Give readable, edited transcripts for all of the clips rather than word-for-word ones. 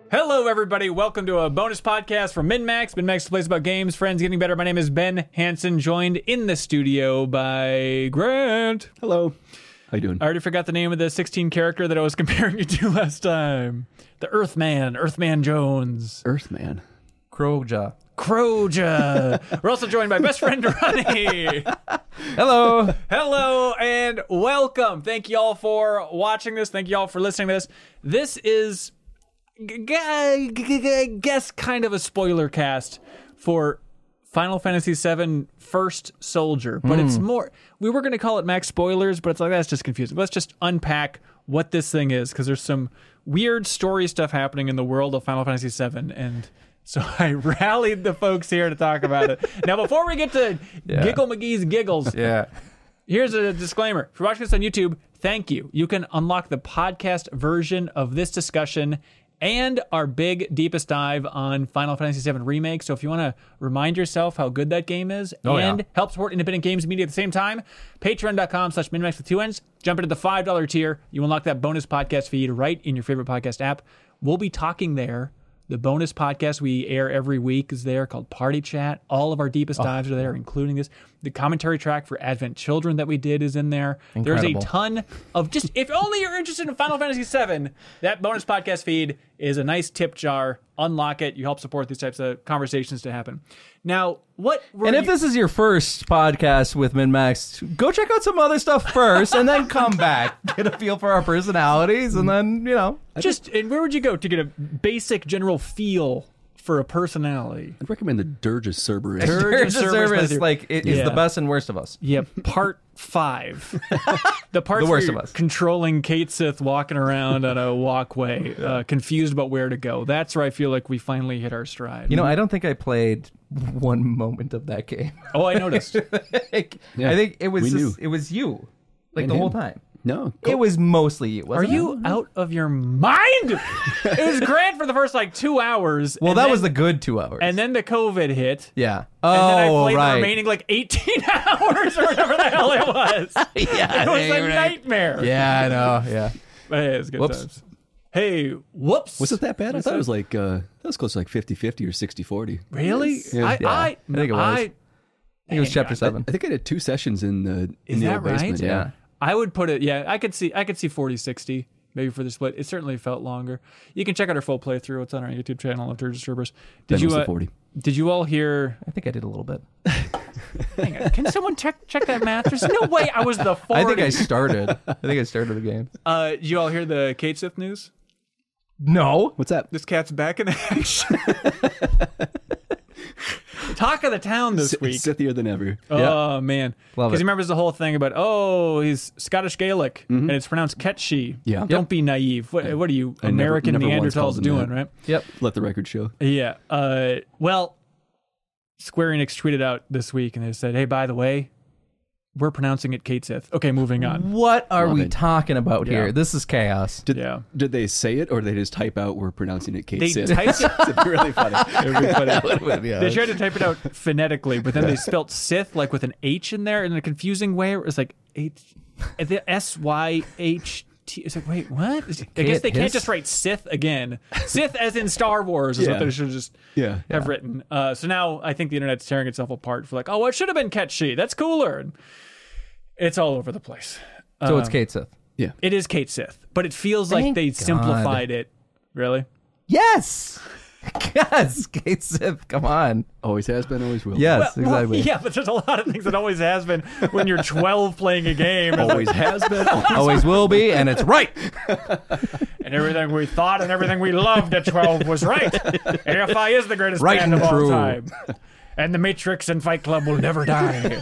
Hello, everybody. Welcome to a bonus podcast from MinMax. MinMax plays about games, friends getting better. My name is Ben Hansen, joined in the studio by Grant. Hello. How you doing? I already forgot the name of the 16 character that I was comparing you to last time. The Earthman Jones. Earthman. Croja. We're also joined by best friend Ronnie. Hello. Hello and welcome. Thank you all for watching this. Thank you all for listening to this. This is, I guess, kind of a spoiler cast for Final Fantasy VII First Soldier, but it's more, we were going to call it Max Spoilers, but it's like, that's just confusing. Let's just unpack what this thing is, because there's some weird story stuff happening in the world of Final Fantasy VII, and so I rallied the folks here to talk about it. Now, before we get to Giggle McGee's giggles, here's a disclaimer. If you're watching this on YouTube, thank you. You can unlock the podcast version of this discussion and our big, deepest dive on Final Fantasy VII Remake. So if you want to remind yourself how good that game is help support independent games media at the same time, patreon.com/minmax with 2 N's. Jump into the $5 tier. You unlock that bonus podcast feed right in your favorite podcast app. We'll be talking there. The bonus podcast we air every week is there, called Party Chat. All of our deepest dives are there, including this. The commentary track for Advent Children that we did is in there. Incredible. There's a ton of just, if only you're interested in Final Fantasy VII, that bonus podcast feed is a nice tip jar. Unlock it. You help support these types of conversations to happen. Now, if this is your first podcast with MinMax, go check out some other stuff first and then come back. Get a feel for our personalities and then, and where would you go to get a basic general feel for a personality? I'd recommend the Dirge Cerberus. Dirge Cerberus is the best and worst of us. Yeah, part 5. The part The worst where of you're us. controlling Kate Sith walking around on a walkway, confused about where to go. That's where I feel like we finally hit our stride. I don't think I played one moment of that game. Oh, I noticed. I think it was you, And the whole him. time. No. It was mostly you, Are wasn't it? you out of your mind? It was Grant for the first 2 hours. Well, and that then- was the good 2 hours. And then the COVID hit. yeah. And then I played right. the remaining 18 hours or whatever the hell it was. yeah, It was a right. nightmare. Yeah, I know. Yeah. But hey, it's good Whoops. times. Hey, whoops. Was it that bad? I thought it was that was close to 50-50 or 60-40. Really? Yeah. I think it was. I think it was chapter 7. I think I did 2 sessions in the that old basement. right? Yeah. I would put it, I could see 40-60 maybe for the split. It certainly felt longer. You can check out our full playthrough. It's on our YouTube channel of Dirge Cerberus. Ben was at 40. Did you all hear? I think I did a little bit. Hang on, can someone check that math? There's no way I was the 40. I think I started the game. Did you all hear the Kate Sith news? No. What's that? This cat's back in action. Talk of the town this week. Sithier than ever. Oh, man. Love Because it. he remembers the whole thing about, he's Scottish Gaelic, and it's pronounced Ketshi. Yeah. Don't be naive. What are you, I never American once called Neanderthals him doing, that. right? Yep. Let the record show. Yeah. Well, Square Enix tweeted out this week, and they said, hey, by the way, we're pronouncing it Kate Sith. Okay, moving on. What are Love we it. talking about Yeah. here? This is chaos. Did they say it or did they just type out we're pronouncing it Kate They Sith? typed it. It'd be really funny. It would be funny. Yeah. They tried to type it out phonetically, but then they spelt Sith with an H in there in a confusing way. It was like the S-Y-H-T. It's like, wait, what? I guess they can't hiss? just write Sith again. Sith as in Star Wars is what Yeah. they should just Yeah. have written. So now I think the internet's tearing itself apart for well, it should have been Ketshi. That's cooler. And it's all over the place. So it's Kate Sith. Yeah. It is Kate Sith, but it feels like Thank they God. simplified it. Really? Yes. Yes, Kate Sith. Come on. Always has been, always will. Yes, Well, exactly. yeah, but there's a lot of things that always has been when you're 12 playing a game. It's Always has been. Always will be, and it's right. and everything we thought and everything we loved at 12 was right. AFI is the greatest Right band and of all true. time. And the Matrix and Fight Club will never die.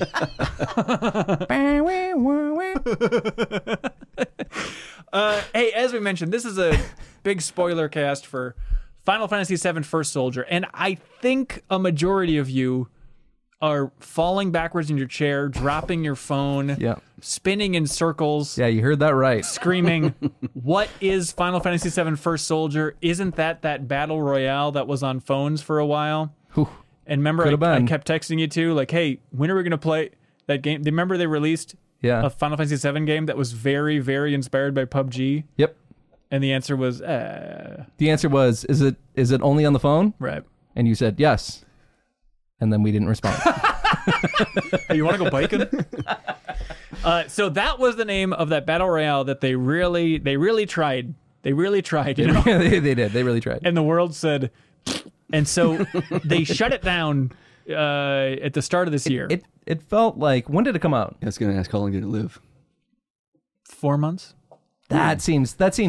Hey, as we mentioned, this is a big spoiler cast for Final Fantasy VII First Soldier, and I think a majority of you are falling backwards in your chair, dropping your phone, Yeah. spinning in circles, Yeah, you heard that right. screaming, what is Final Fantasy VII First Soldier? Isn't that battle royale that was on phones for a while? Whew. And remember, Could've I been. kept texting you too, like, hey, when are we going to play that game? Remember they released Yeah. a Final Fantasy VII game that was very, very inspired by PUBG? Yep. And the answer was, The answer was, is it only on the phone? right. And you said yes. And then we didn't respond. Hey, you want to go biking? So that was the name of that battle royale that they really tried. They really tried. You know? they did. They really tried. And the world said, and so they shut it down at the start of this year. It felt like, when did it come out? I was going to ask how long did it live? 4 months. That seems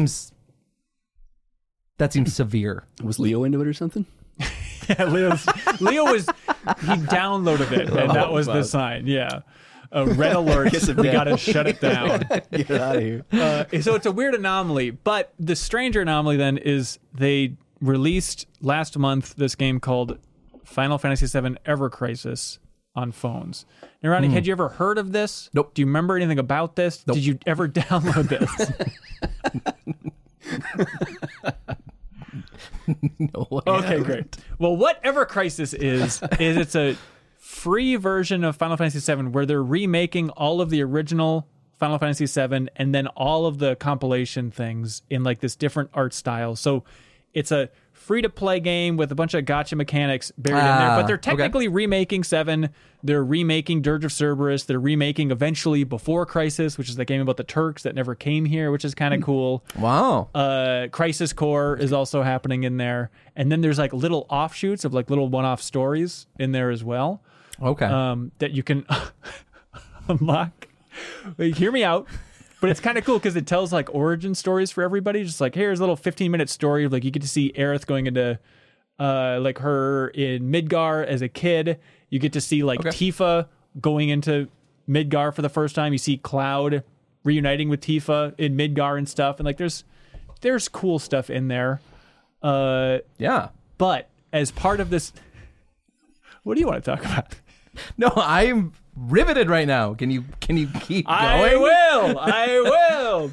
severe. Was Leo into it or something? Yeah, Leo he downloaded it, and that was the sign. Yeah. Red alert. We got to shut it down. Get out of here. So it's a weird anomaly, but the stranger anomaly then is they released last month this game called Final Fantasy VII Ever Crisis on phones. Now, Ronnie, had you ever heard of this? Nope. Do you remember anything about this? Nope. Did you ever download this? No way. Okay, great. Well, what Ever Crisis is it's a free version of Final Fantasy VII where they're remaking all of the original Final Fantasy VII and then all of the compilation things in like this different art style. So it's a free-to-play game with a bunch of gacha mechanics buried in there, but they're technically remaking 7. They're remaking Dirge of Cerberus. They're remaking eventually Before Crisis, which is the game about the Turks that never came here, which is kind of cool. Wow. Crisis Core is also happening in there. And then there's like little offshoots of like little one-off stories in there as well. Okay. That you can unlock. Wait, hear me out. But it's kind of cool because it tells like origin stories for everybody. Just like, here's a little 15-minute story of like you get to see Aerith going into like her in Midgar as a kid. You get to see like Tifa going into Midgar for the first time. You see Cloud reuniting with Tifa in Midgar and stuff. And like there's cool stuff in there. Yeah. But as part of this, what do you want to talk about? No, I'm riveted right now. Can you keep going? I will.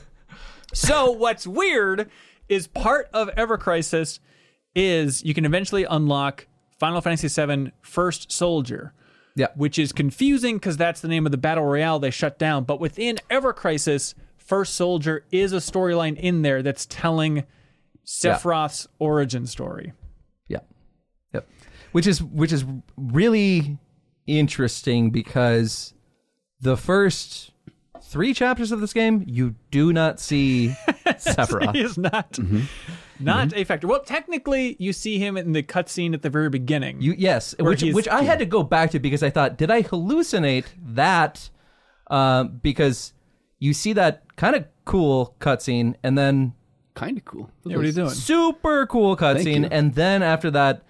So what's weird is part of Ever Crisis is you can eventually unlock Final Fantasy VII First Soldier. Yeah. Which is confusing because that's the name of the battle royale they shut down. But within Ever Crisis, First Soldier is a storyline in there that's telling Sephiroth's origin story. Yeah. Yep. Which is really interesting because the first 3 chapters of this game, you do not see Sephiroth. He is not a factor. Well, technically, you see him in the cutscene at the very beginning. Yes, which I had to go back to because I thought, did I hallucinate that? Because you see that kind of cool cutscene, and then Kind of cool. Yeah, what are you doing? super cool cutscene, and then after that,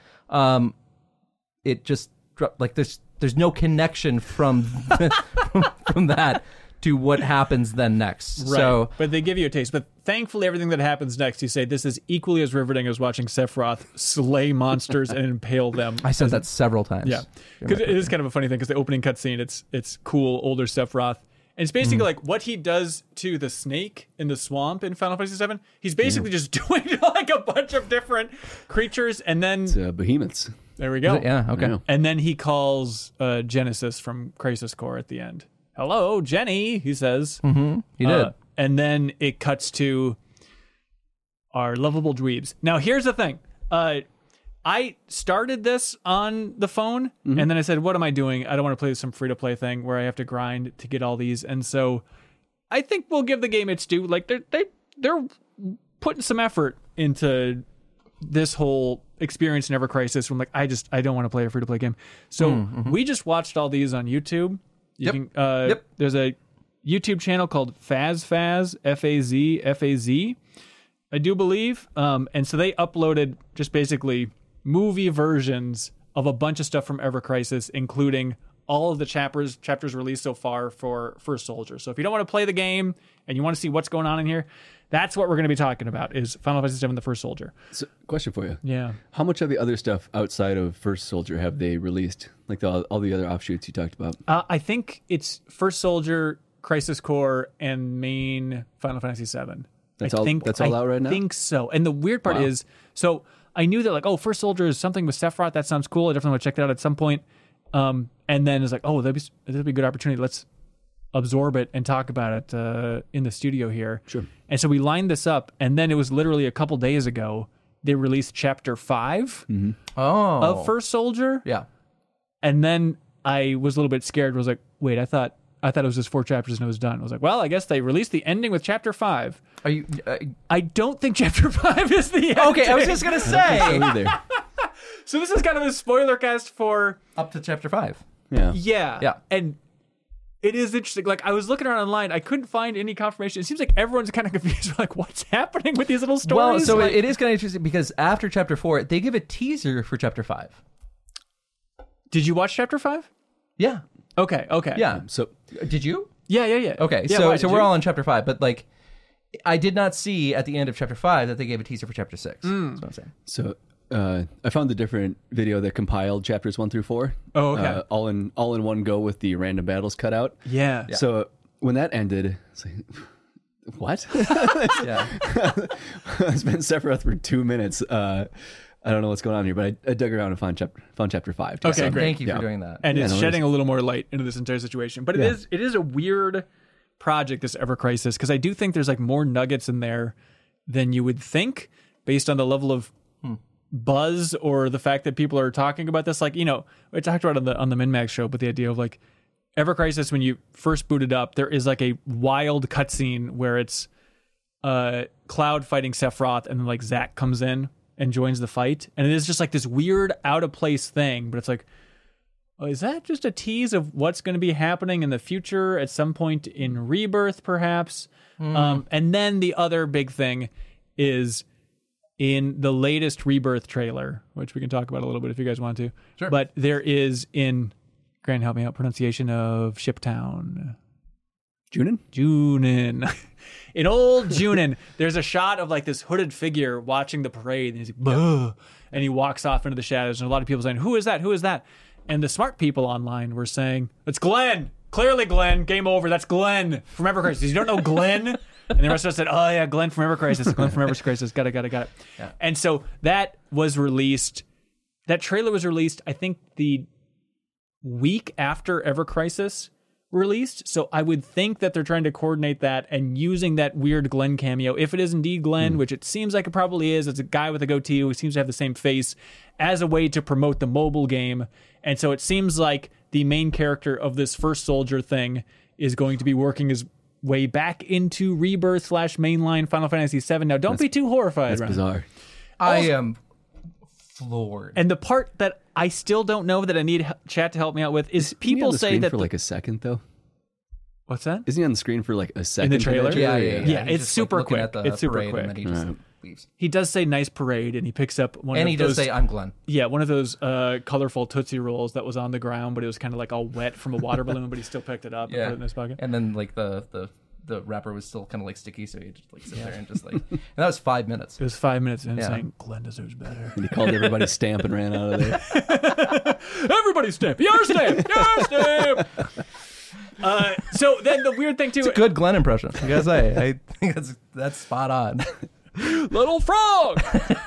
it just dropped. Like there's no connection from from that to what happens then next. Right. So, but they give you a taste. But thankfully, everything that happens next, you say, this is equally as riveting as watching Sephiroth slay monsters and impale them. I said that several times. Yeah, because it is kind of a funny thing. Because the opening cutscene, it's cool, older Sephiroth, and it's basically like what he does to the snake in the swamp in Final Fantasy VII. He's basically just doing like a bunch of different creatures, and then It's behemoths. there we go. Yeah. Okay. Yeah. And then he calls Genesis from Crisis Core at the end. Hello, Jenny, he says. He did. And then it cuts to our lovable dweebs. Now, here's the thing. I started this on the phone, and then I said, what am I doing? I don't want to play some free-to-play thing where I have to grind to get all these. And so I think we'll give the game its due. Like, they're putting some effort into this whole experience in Ever Crisis. From like, I don't want to play a free-to-play game. So we just watched all these on YouTube. You can, There's a YouTube channel called FazFaz, F-A-Z, I do believe. And so they uploaded just basically movie versions of a bunch of stuff from Ever Crisis, including all of the chapters released so far for First Soldier. So if you don't want to play the game and you want to see what's going on in here, that's what we're going to be talking about is Final Fantasy VII The First Soldier. So, question for you. Yeah. How much of the other stuff outside of First Soldier have they released? Like all the other offshoots you talked about? I think it's First Soldier, Crisis Core, and main Final Fantasy VII. That's all out right now? I think so. And the weird part is, so I knew that like, oh, First Soldier is something with Sephiroth. That sounds cool. I definitely want to check that out at some point. And then it's like, oh, that'd be a good opportunity. Let's absorb it and talk about it in the studio here. Sure. And so we lined this up, and then it was literally a couple days ago they released Chapter 5 of First Soldier. Yeah. And then I was a little bit scared. Was like, wait, I thought it was just 4 chapters and it was done. I was like, well, I guess they released the ending with Chapter 5. Are you? I don't think Chapter 5 is the ending. Okay, I was just gonna say Either. So this is kind of a spoiler cast for up to chapter 5. Yeah. Yeah. And it is interesting. Like, I was looking around online. I couldn't find any confirmation. It seems like everyone's kind of confused. Like, what's happening with these little stories? Well, so like, it is kind of interesting because after chapter 4, they give a teaser for chapter 5. Did you watch Chapter 5? Yeah. Okay. Yeah. So Did you? Yeah. Okay. Yeah, so why, so did we're you? all in chapter 5, but like I did not see at the end of chapter 5 that they gave a teaser for chapter 6. That's what I'm saying. So I found the different video that compiled chapters 1 through 4. Oh, okay. All in one go with the random battles cut out. Yeah. So when that ended, it's like, what? Yeah. I spent Sephiroth for 2 minutes. I don't know what's going on here, but I dug around and found chapter 5. Okay, So, great. Thank you yeah. for doing that. And it's no shedding a little more light into this entire situation. But it is a weird project, this Ever Crisis, because I do think there's like more nuggets in there than you would think based on the level of buzz or the fact that people are talking about this. Like, you know, I talked about it on the MinMax show, but the idea of like Ever Crisis, when you first boot it up, there is like a wild cutscene where it's Cloud fighting Sephiroth, and then like Zack comes in and joins the fight, and it is just like this weird out of place thing, but it's like, oh, is that just a tease of what's going to be happening in the future at some point in Rebirth, perhaps? And then the other big thing is in the latest Rebirth trailer, which we can talk about a little bit if you guys want to. Sure. But there is in, Grant, help me out, pronunciation of Shiptown. Junin. In old Junin, there's a shot of like this hooded figure watching the parade, and he's like, "Buh," and he walks off into the shadows. And a lot of people saying, "Who is that? Who is that?" And the smart people online were saying, "It's Glenn. Clearly Glenn. Game over. That's Glenn from Ever Crisis. You don't know Glenn?" And the rest of us said, "Oh yeah, Glenn from Ever Crisis. Glenn from Ever Crisis. Got it. Yeah. And so that was released. That trailer was released, I think, the week after Ever Crisis released. So I would think that they're trying to coordinate that and using that weird Glenn cameo, if it is indeed Glenn, which it seems like it probably is. It's a guy with a goatee who seems to have the same face, as a way to promote the mobile game. And so it seems like the main character of this First Soldier thing is going to be working his way back into Rebirth / mainline Final Fantasy VII. Now, don't be too horrified. That's Ryan. bizarre. I am floored. And the part that I still don't know that I need chat to help me out with is Isn't he on people the say screen that for like a second though. What's that? Isn't he on the screen for like a second? trailer? yeah. Yeah, He's it's just, super looking quick. At the It's super parade, quick. and then he just Right. leaves. He does say nice parade, and he picks up one And of he those, does say, "I'm Glenn." yeah, one of those colorful Tootsie Rolls that was on the ground, but it was kind of like all wet from a water balloon, but he still picked it up and put it in his pocket. And then like the wrapper was still kind of like sticky, so he just like sit there and just like. And that was 5 minutes. It was 5 minutes in Yeah. saying, Glenn deserves better. And he called everybody stamp and ran out of there. Everybody stamp! Your stamp! Your stamp! So then the weird thing, too, It's a good Glenn impression. I gotta say, I think that's spot on. little frog!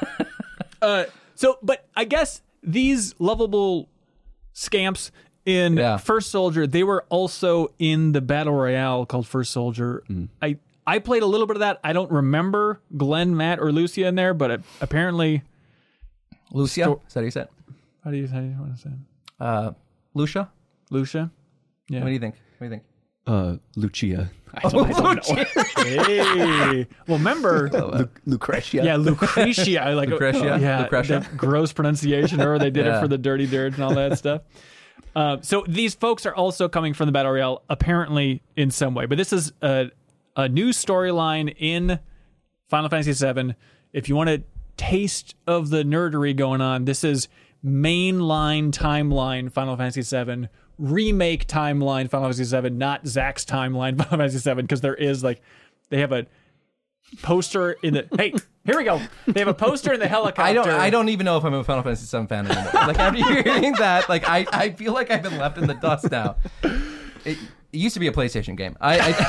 But I guess these lovable scamps in First Soldier, they were also in the Battle Royale called First Soldier. I played a little bit of that. I don't remember Glenn, Matt, or Lucia in there, but apparently... Lucia? Is that how you said? How do you want to say it? Lucia? Lucia? Yeah. What do you think? Lucia. I don't know. Hey. Well, remember... Lucretia. Yeah, Lucretia. Lucretia? Yeah, Lucretia? the gross pronunciation, or they did it Yeah. for the Dirty Dirt and all that stuff. So these folks are also coming from the Battle Royale, apparently in some way. But this is a new storyline in Final Fantasy VII. If you want a taste of the nerdery going on, this is mainline timeline Final Fantasy VII, remake timeline Final Fantasy VII, not Zack's timeline Final Fantasy VII, because there is like, they have a poster in the, hey, here we go. They have a poster in the helicopter. I don't even know if I'm a Final Fantasy VII fan anymore. Like after hearing that, like I feel like I've been left in the dust now. It used to be a PlayStation game.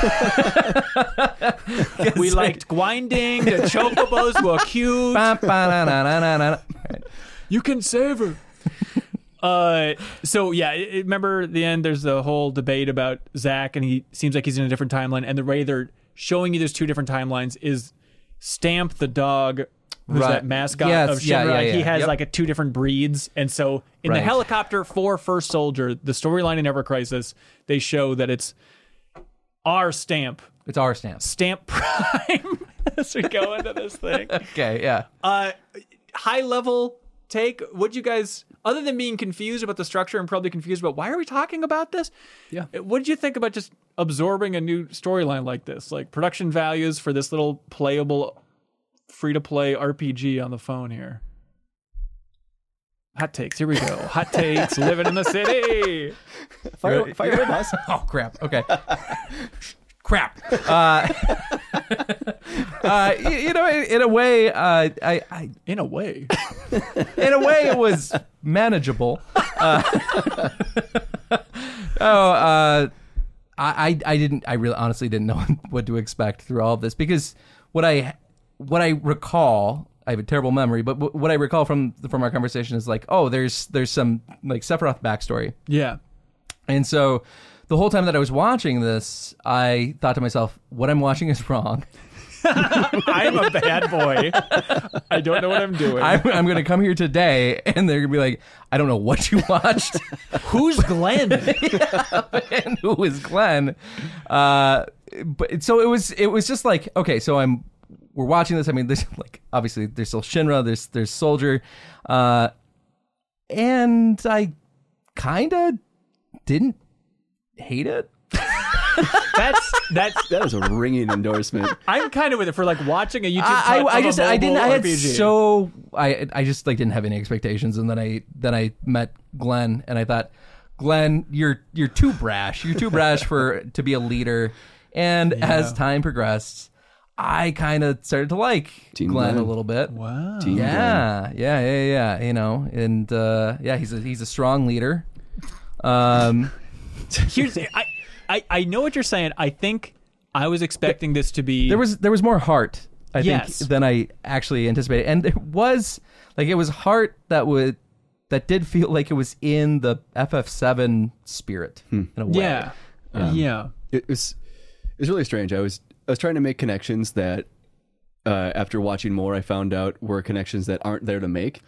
We liked grinding. The chocobos were cute. Right. You can save her. So yeah, remember at the end, there's the whole debate about Zack, and he seems like he's in a different timeline, and the way they're showing you there's two different timelines is Stamp the dog, who's Right. that mascot Yes, of Shinra. yeah, yeah. He has Yep. like two different breeds, and so in the Right. helicopter for First Soldier, the storyline in Ever Crisis, they show that it's our Stamp, It's our Stamp. Stamp Prime, as we go into this thing. Okay, yeah. High level take. Would you guys, other than being confused about the structure and probably confused about why are we talking about this? Yeah. What did you think about just absorbing a new storyline like this? Like production values for this little playable, free to play RPG on the phone here. Hot takes. Here we go. Hot takes. Living in the city. Fire away, boss. Oh crap. Okay. Crap. You know, in a way, In a way. it was manageable. I really honestly didn't know what to expect through all of this, because what I recall, I have a terrible memory, but what I recall from our conversation is like, oh, there's some like Sephiroth backstory. Yeah. And so the whole time that I was watching this, I thought to myself, what I'm watching is wrong. I'm a bad boy. I don't know what I'm doing. I'm going to come here today, and they're going to be like, I don't know what you watched. Who's Glenn? And who is Glenn? But so it was just like, okay, so we're watching this. I mean, there's like, obviously there's still Shinra, there's Soldier, and I kind of didn't hate it. That's That is a ringing endorsement. I'm kind of with it for like watching a YouTube cut I of a just I didn't mobile I had RPG. so I just like didn't have any expectations, and then I met Glenn, and I thought, Glenn, you're too brash. You're too brash to be a leader. And as time progressed, I kind of started to like Team Glenn Glenn. a little bit. Wow. Team Glenn. Yeah. You know, and he's a strong leader. Here's I know what you're saying. I think I was expecting this to be There was more heart, I Yes. think, than I actually anticipated, and it was heart that did feel like it was in the FF7 spirit in a way. yeah. Yeah. It was really strange. I was trying to make connections that after watching more, I found out were connections that aren't there to make.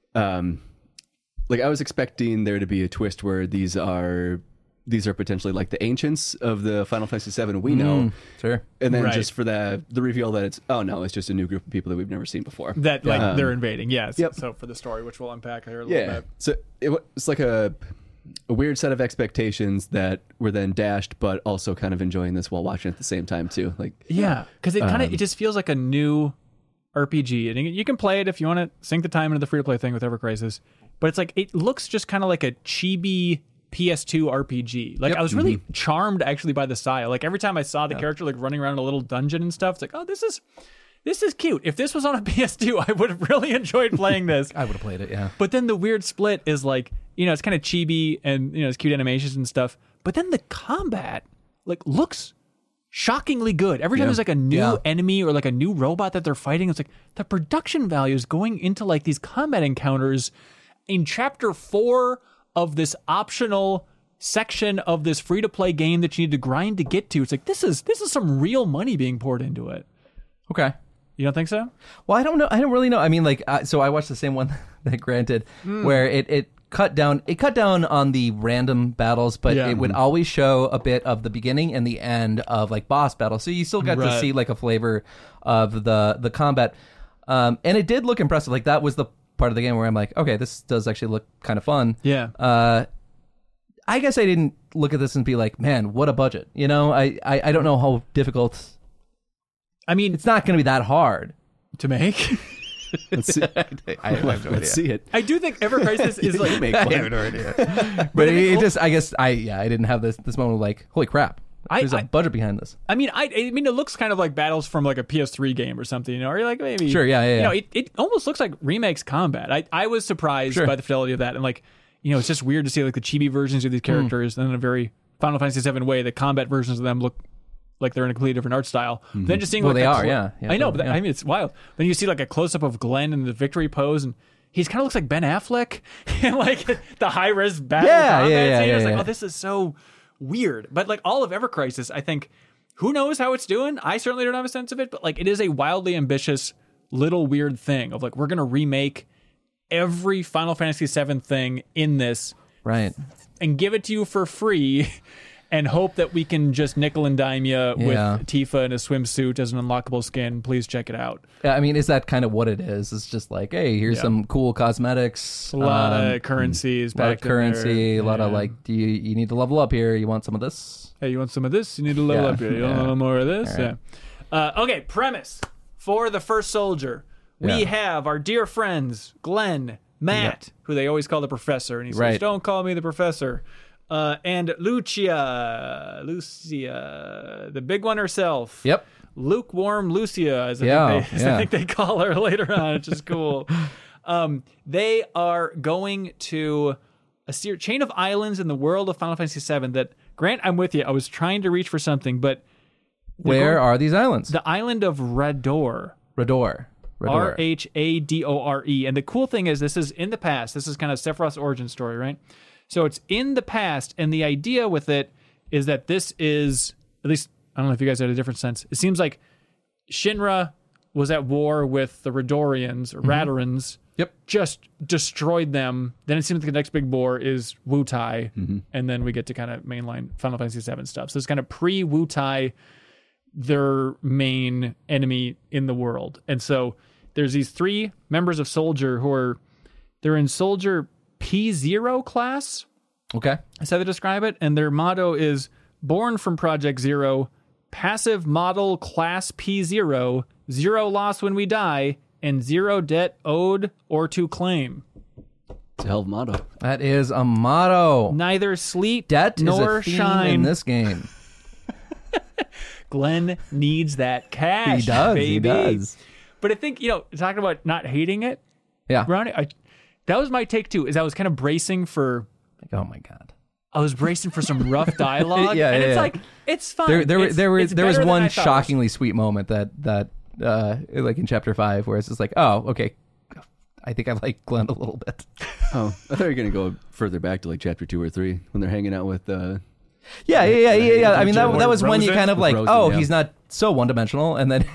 Like I was expecting there to be a twist where these are potentially like the ancients of the Final Fantasy VII we know, Sure. and then Right. just for the reveal that it's just a new group of people that we've never seen before. That like they're invading. Yes. Yep. So for the story, which we'll unpack here a little Yeah. bit. So it's like a weird set of expectations that were then dashed, but also kind of enjoying this while watching at the same time too. Like Yeah, because it kind of it just feels like a new RPG, and you can play it if you want to sink the time into the free to play thing with Ever Crisis. But it's like it looks just kind of like a chibi PS2 RPG. Like I was really charmed actually by the style. Like every time I saw the character like running around in a little dungeon and stuff, it's like, oh, this is cute. If this was on a PS2, I would have really enjoyed playing this. I would have played it, yeah. But then the weird split is like, it's kind of chibi and it's cute animations and stuff. But then the combat like looks shockingly good. Every time there's like a new enemy or like a new robot that they're fighting, it's like the production value is going into like these combat encounters in chapter 4 of this optional section of this free to play game that you need to grind to get to. It's like this is some real money being poured into it. Okay. You don't think so? Well, I don't know. I don't really know. I mean, like, so I watched the same one that Grant did, where it cut down on the random battles, but Yeah. it would always show a bit of the beginning and the end of like boss battles. So you still got to Right. see like a flavor of the combat. And it did look impressive. Like that was the part of the game where I'm like, okay, this does actually look kind of fun. Yeah. I guess I didn't look at this and be like, man, what a budget. You know, I don't know how difficult. I mean, It's not going to be that hard. to make. let's see, I have no let's see it. I do think Ever Crisis is like Make one. But it just, I guess, I didn't have this moment of like, holy crap, there's I- a budget behind this. I mean, it looks kind of like battles from like a PS3 game or something, or like maybe Sure, yeah. it almost looks like remakes combat. I was surprised Sure. by the fidelity of that, and like it's just weird to see like the chibi versions of these characters, and in a very Final Fantasy VII way, the combat versions of them look like they're in a completely different art style. Then just seeing Well, like they a are, yeah. I know, but Yeah. I mean it's wild. Then you see like a close up of Glenn in the victory pose, and he kind of looks like Ben Affleck in like the high res battle Yeah, combat yeah, scene. I was yeah, like, yeah. oh, this is so weird. But like all of Ever Crisis, I think, who knows how it's doing? I certainly don't have a sense of it, but like it is a wildly ambitious little weird thing of like, we're going to remake every Final Fantasy VII thing in this Right. and give it to you for free and hope that we can just nickel and dime you Yeah. with Tifa in a swimsuit as an unlockable skin. Please check it out. Yeah, I mean, is that kind of what it is? It's just like, hey, here's Yeah. some cool cosmetics. A lot of currencies a lot of back in there. currency, a lot of Yeah. like, do you need to level up here? You want some of this? Hey, you want some of this? You need to level Yeah, up here. You don't yeah. want more of this? All right. Yeah. Okay, premise for the first soldier. We Yeah. have our dear friends, Glenn, Matt, who they always call the professor, and he says, Right. don't call me the professor. And Lucia, the big one herself. Yep. Lukewarm Lucia, as Yeah, I think they call her later on, which is cool. They are going to a chain of islands in the world of Final Fantasy VII that, Grant, I'm with you. I was trying to reach for something, but Where are these islands? the island of Rador. Rador. Rhadore. And the cool thing is, this is in the past. This is kind of Sephiroth's origin story, right? So it's in the past, and the idea with it is that this is, at least, I don't know if you guys had a different sense. It seems like Shinra was at war with the Radorians, or Radorans, Yep. just destroyed them. Then it seems like the next big war is Wutai, and then we get to kind of mainline Final Fantasy VII stuff. So it's kind of pre-Wutai, their main enemy in the world. And so there's these 3 members of Soldier they're in Soldier P0 class. Okay. That's how they describe it. And their motto is born from Project Zero, passive model class P0, 0 loss when we die, and 0 debt owed or to claim. It's a hell of a motto. That is a motto. Neither sleep Debt nor is a theme shine. in this game. Glenn needs that cash. He does. Baby. He does. But I think, talking about not hating it, Yeah. Ronnie, that was my take too, is I was kind of bracing for Oh my god. some rough dialogue. Yeah, and yeah, it's yeah. like, it's fine. There It's was better than I one thought it was. shockingly sweet moment that like in chapter 5 where it's just like, oh, okay, I think I like Glenn a little bit. Oh, I thought you were going to go further back to like chapter 2 or 3 when they're hanging out with. Yeah. I mean, that was when you kind of like, Rosen, oh, yeah. he's not so one-dimensional, and then,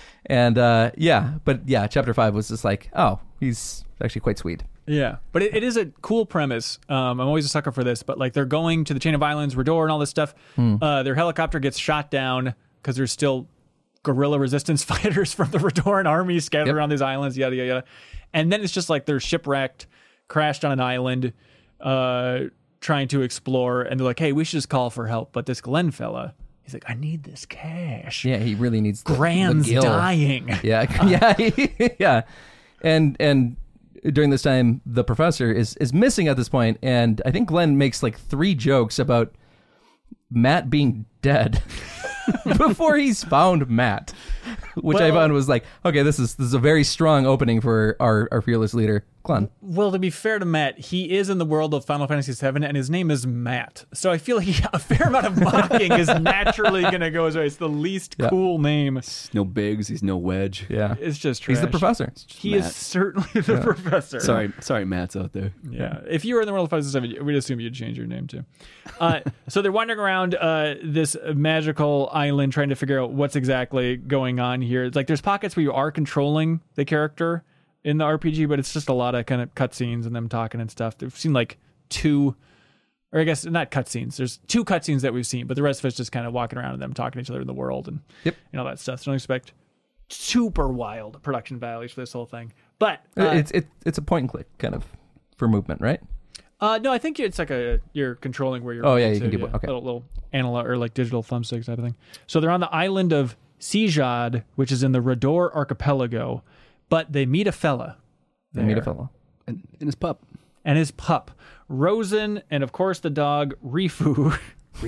chapter 5 was just like, oh, he's actually quite sweet. Yeah, but it is a cool premise. I'm always a sucker for this, but like they're going to the chain of islands, Rador, and all this stuff. Their helicopter gets shot down because there's still guerrilla resistance fighters from the Radoran army scattered around these islands, yada, yada, yada. And then it's just like they're shipwrecked, crashed on an island, trying to explore, and they're like, hey, we should just call for help. But this Glenn fella, he's like, I need this cash. Yeah, he really needs the Gran's gil. dying. Yeah, yeah. And during this time, the professor is missing at this point, and I think Glenn makes like 3 jokes about Matt being dead before he's found Matt, which I Well- found was like, okay, this is a very strong opening for our fearless leader, Glenn. Well, to be fair to Matt, he is in the world of Final Fantasy VII, and his name is Matt. So I feel like a fair amount of mocking is naturally going to go his way. It's the least Yeah. cool name. No Biggs, he's no Wedge. Yeah, It's just trash. he's the professor. He Matt. is certainly the professor. Sorry, Matt's out there. Yeah. If you were in the world of Final Fantasy VII, we'd assume you'd change your name too. So they're wandering around this magical island trying to figure out what's exactly going on here. It's like there's pockets where you are controlling the character in the RPG, but it's just a lot of kind of cutscenes and them talking and stuff. We've seen like 2, or I guess not cutscenes. There's 2 cutscenes that we've seen, but the rest of it's just kind of walking around and them talking to each other in the world and all that stuff. So don't expect super wild production values for this whole thing. But It's a point and click kind of for movement, right? no, I think it's like you're controlling where you're. Oh, yeah, going you can to, do both. Okay. little analog or like digital thumbsticks type of thing. So they're on the island of Sijad, which is in the Rador archipelago, but they meet a fella. They meet a there. fellow. And his pup. And his pup, Rosen, and of course the dog Rifu.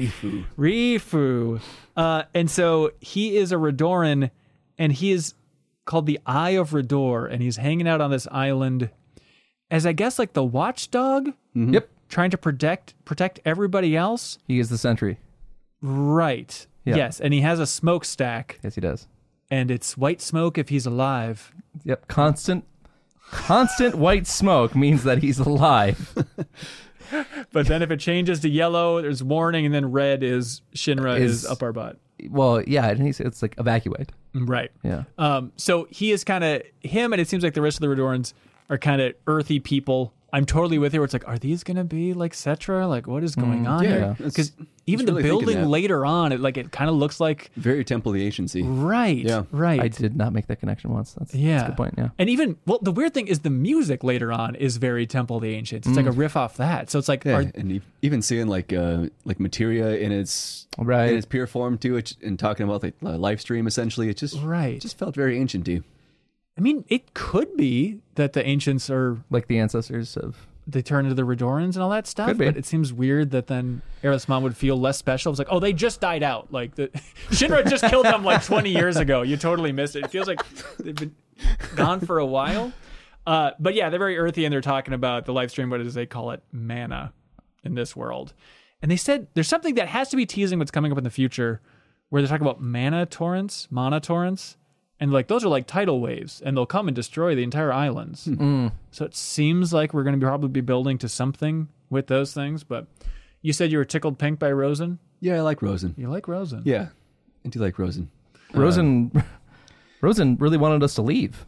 Rifu. And so he is a Radoran, and he is called the Eye of Rador, and he's hanging out on this island as I guess like the watchdog, Yep, trying to protect everybody else. he is the sentry. Right. Yeah. Yes, and he has a smokestack, Yes, he does. and it's white smoke if he's alive. Yep, constant constant white smoke means that he's alive. But then if it changes to yellow, there's warning, and then red is Shinra is up our butt. Well, yeah, and it's like evacuate. Right. Yeah. So he is kind of him, and it seems like the rest of the Redorans are kind of earthy people. I'm totally with you. Where it's like, are these going to be like Cetra? Like, what is going on here? Because even the really thinking building that. later on, it kind of looks like Very Temple of the Anciency. right. Yeah. Right. I did not make that connection once. That's a good point. Yeah. And even the weird thing is the music later on is very Temple of the Ancients. It's like a riff off that. So it's like, Yeah, and even seeing like materia in its Right. in its pure form too, and talking about the live stream essentially, it just felt very ancient to you. I mean, it could be that the ancients are Like the ancestors of. they turn into the Redorans and all that stuff. Could be. But it seems weird that then Erismon would feel less special. It's like, oh, they just died out. Like Shinra just killed them like 20 years ago. You totally missed it. It feels like they've been gone for a while. But yeah, they're very earthy, and they're talking about the live stream. What do they call it? Mana in this world. And they said there's something that has to be teasing what's coming up in the future, where they're talking about mana torrents. And like those are like tidal waves, and they'll come and destroy the entire islands. So it seems like we're going to probably be building to something with those things. But you said you were tickled pink by Rosen. Yeah, I like Rosen. You like Rosen? Yeah, I do like Rosen. Rosen really wanted us to leave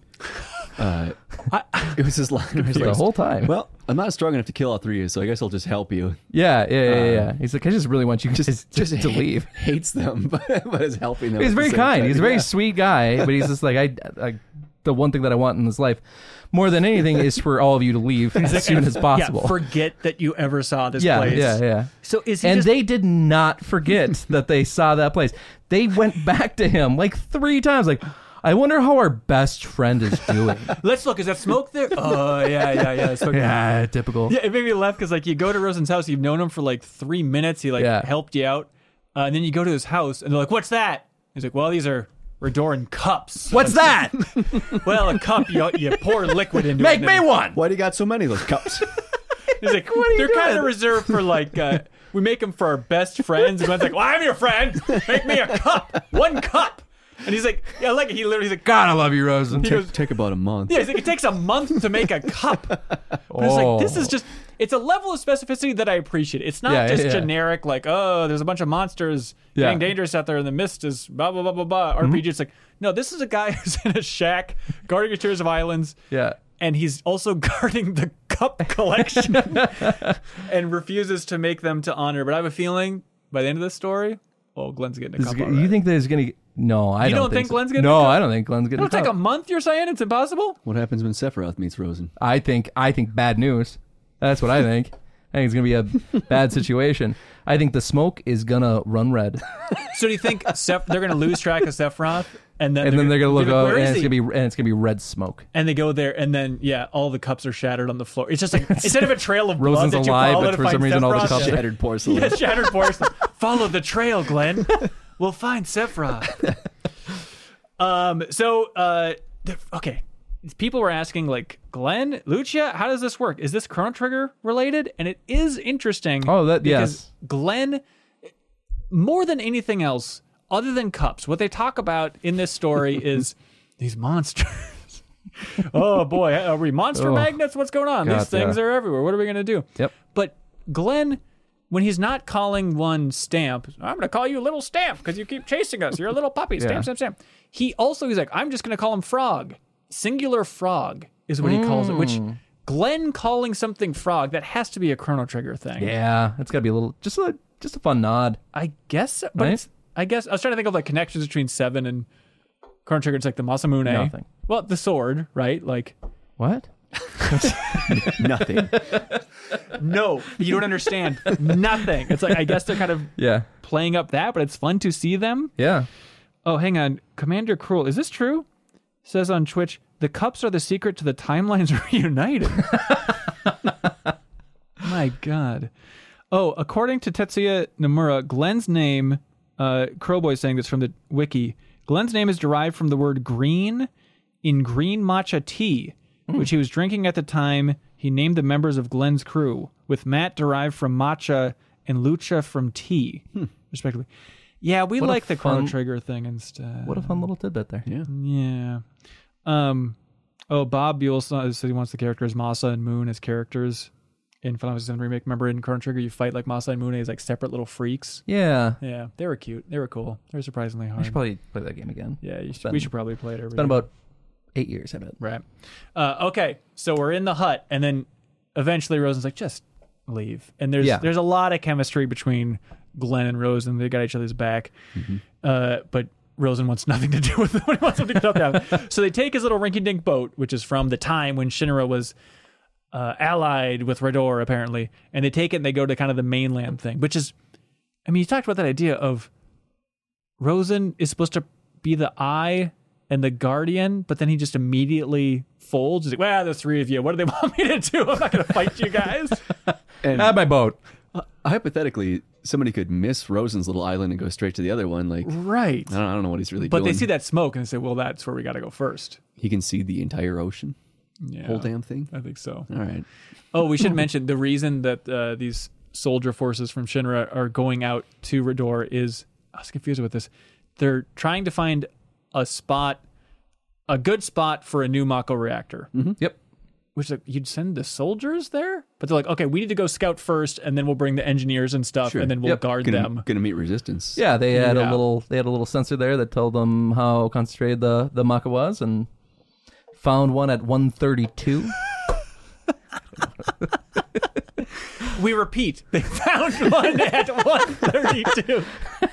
It was his line. It was the like, whole time. well, I'm not strong enough to kill all three of you, so I guess I'll just help you. Yeah. He's like, I just really want you just to leave. Hates them, but is helping them. He's at the very same kind. time. He's a very Yeah. sweet guy, but he's just like, I the one thing that I want in this life more than anything is for all of you to leave as soon as possible. Yeah, forget that you ever saw this Yeah, place. yeah. So is he And just... they did not forget that they saw that place. They went back to him like 3 times. Like, I wonder how our best friend is doing. Let's look. Is that smoke there? Oh, yeah. Smoke. Yeah, typical. Yeah, it made me laugh because like you go to Rosen's house, you've known him for like 3 minutes. He like helped you out, and then you go to his house, and they're like, "What's that?" He's like, "Well, these are Redoran cups." What's that? Well, a cup you pour liquid into. Make it. me one. Why do you got so many of those cups? He's like, What are you they're kind doing? of reserved for like we make them for our best friends. And Glenn's like, "Well, I'm your friend. Make me a cup, 1 cup." And he's like, "Yeah, like he literally." He's like, God, I love you, Rosen. He goes, Take about a month. Yeah, he's like, it takes a month to make a cup. But it's like, this is just, it's a level of specificity that I appreciate. It's not just generic, like, oh, there's a bunch of monsters getting dangerous out there and the mist is blah, blah, blah, blah, blah. RPG. It's like, no, this is a guy who's in a shack guarding a series of islands. Yeah. And he's also guarding the cup collection and refuses to make them to honor. But I have a feeling by the end of this story, Glenn's getting a cup. You think there's going to... No, I You don't don't think so. Glenn's getting No, a cup? I don't think Glenn's getting It'll take a month, you're saying? It's impossible? What happens when Sephiroth meets Rosen? I think bad news. That's what I think. I think it's going to be a bad situation. I think the smoke is going to run red. So do you think they're going to lose track of Sephiroth? And then They're going to look where over is and he? it's going to be red smoke. And they go there, and then all the cups are shattered on the floor. It's just like instead of a trail of blood Rosen's that you alive, follow but to for find some reason all the Sephiroth. cups are- Shattered porcelain. Yeah, shattered porcelain. Follow the trail, Glenn. We'll find Sephiroth. Okay. People were asking, like, Glenn, Lucia, how does this work? Is this Chrono Trigger related? And it is interesting. Oh, that because yes. Glenn, more than anything else, other than cups, what they talk about in this story is these monsters. Oh boy, are we monster magnets? What's going on? God, These things are everywhere. What are we gonna do? Yep. But Glenn, when he's not calling one Stamp, I'm going to call you Little Stamp because you keep chasing us. You're a little puppy. Stamp, Stamp, Stamp. He's like, I'm just going to call him Frog. Singular Frog is what he calls it, which Glenn calling something Frog, that has to be a Chrono Trigger thing. Yeah, it's got to be a little, just a fun nod. I guess, so, but Right? I was trying to think of like connections between 7 and Chrono Trigger. It's like the Masamune. Nothing. Well, the sword, right? Like, What? Nothing. no, you don't understand. Nothing. It's like, I guess they're kind of Yeah. playing up that, but it's fun to see them. Yeah. Oh, hang on. Commander Cruel, is this true? Says on Twitch, the cups are the secret to the timelines reuniting. My God. Oh, according to Tetsuya Nomura, Glenn's name, Crowboy saying this from the wiki, Glenn's name is derived from the word green in green matcha tea, which he was drinking at the time he named the members of Glenn's crew, with Matt derived from matcha and Lucha from tea, respectively. Yeah, we What a like the Chrono fun- Trigger thing instead. What a fun little tidbit there. Yeah. Yeah. Oh, Bob Buell said he wants the characters Masa and Moon as characters in Final Fantasy VII Remake. Remember in Chrono Trigger, you fight like Masa and Moon as like separate little freaks. Yeah. Yeah, they were cute. They were cool. They were surprisingly hard. I should probably play that game again. Yeah, we should probably play it. It's been about 8 years, I bet. Right. Okay, so we're in the hut, and then eventually Rosen's like, just leave. And there's a lot of chemistry between Glenn and Rosen. They got each other's back. But Rosen wants nothing to do with it when he wants something to down. So they take his little rinky-dink boat, which is from the time when Shinra was allied with Rador, apparently, and they take it and they go to kind of the mainland thing, which is, I mean, you talked about that idea of Rosen is supposed to be the eye and the guardian, but then he just immediately folds. He's like, well, there's three of you. What do they want me to do? I'm not going to fight you guys. And Have my boat. hypothetically, somebody could miss Rosen's little island and go straight to the other one. Like, Right. I don't know what he's really But doing. they see that smoke and they say, well, that's where we got to go first. He can see the entire ocean, Yeah, whole damn thing. I think so. All right. Oh, we should mention the reason that these soldier forces from Shinra are going out to Rador is, I was confused with this. They're trying to find a good spot for a new Mako reactor. Yep. Which like, you'd send the soldiers there, but they're like, okay, we need to go scout first, and then we'll bring the engineers and stuff, Sure. and then we'll guard them. Gonna meet resistance. Yeah, they had Yeah. a little sensor there that told them how concentrated the Maka was, and found one at 132. We repeat, they found one at 132.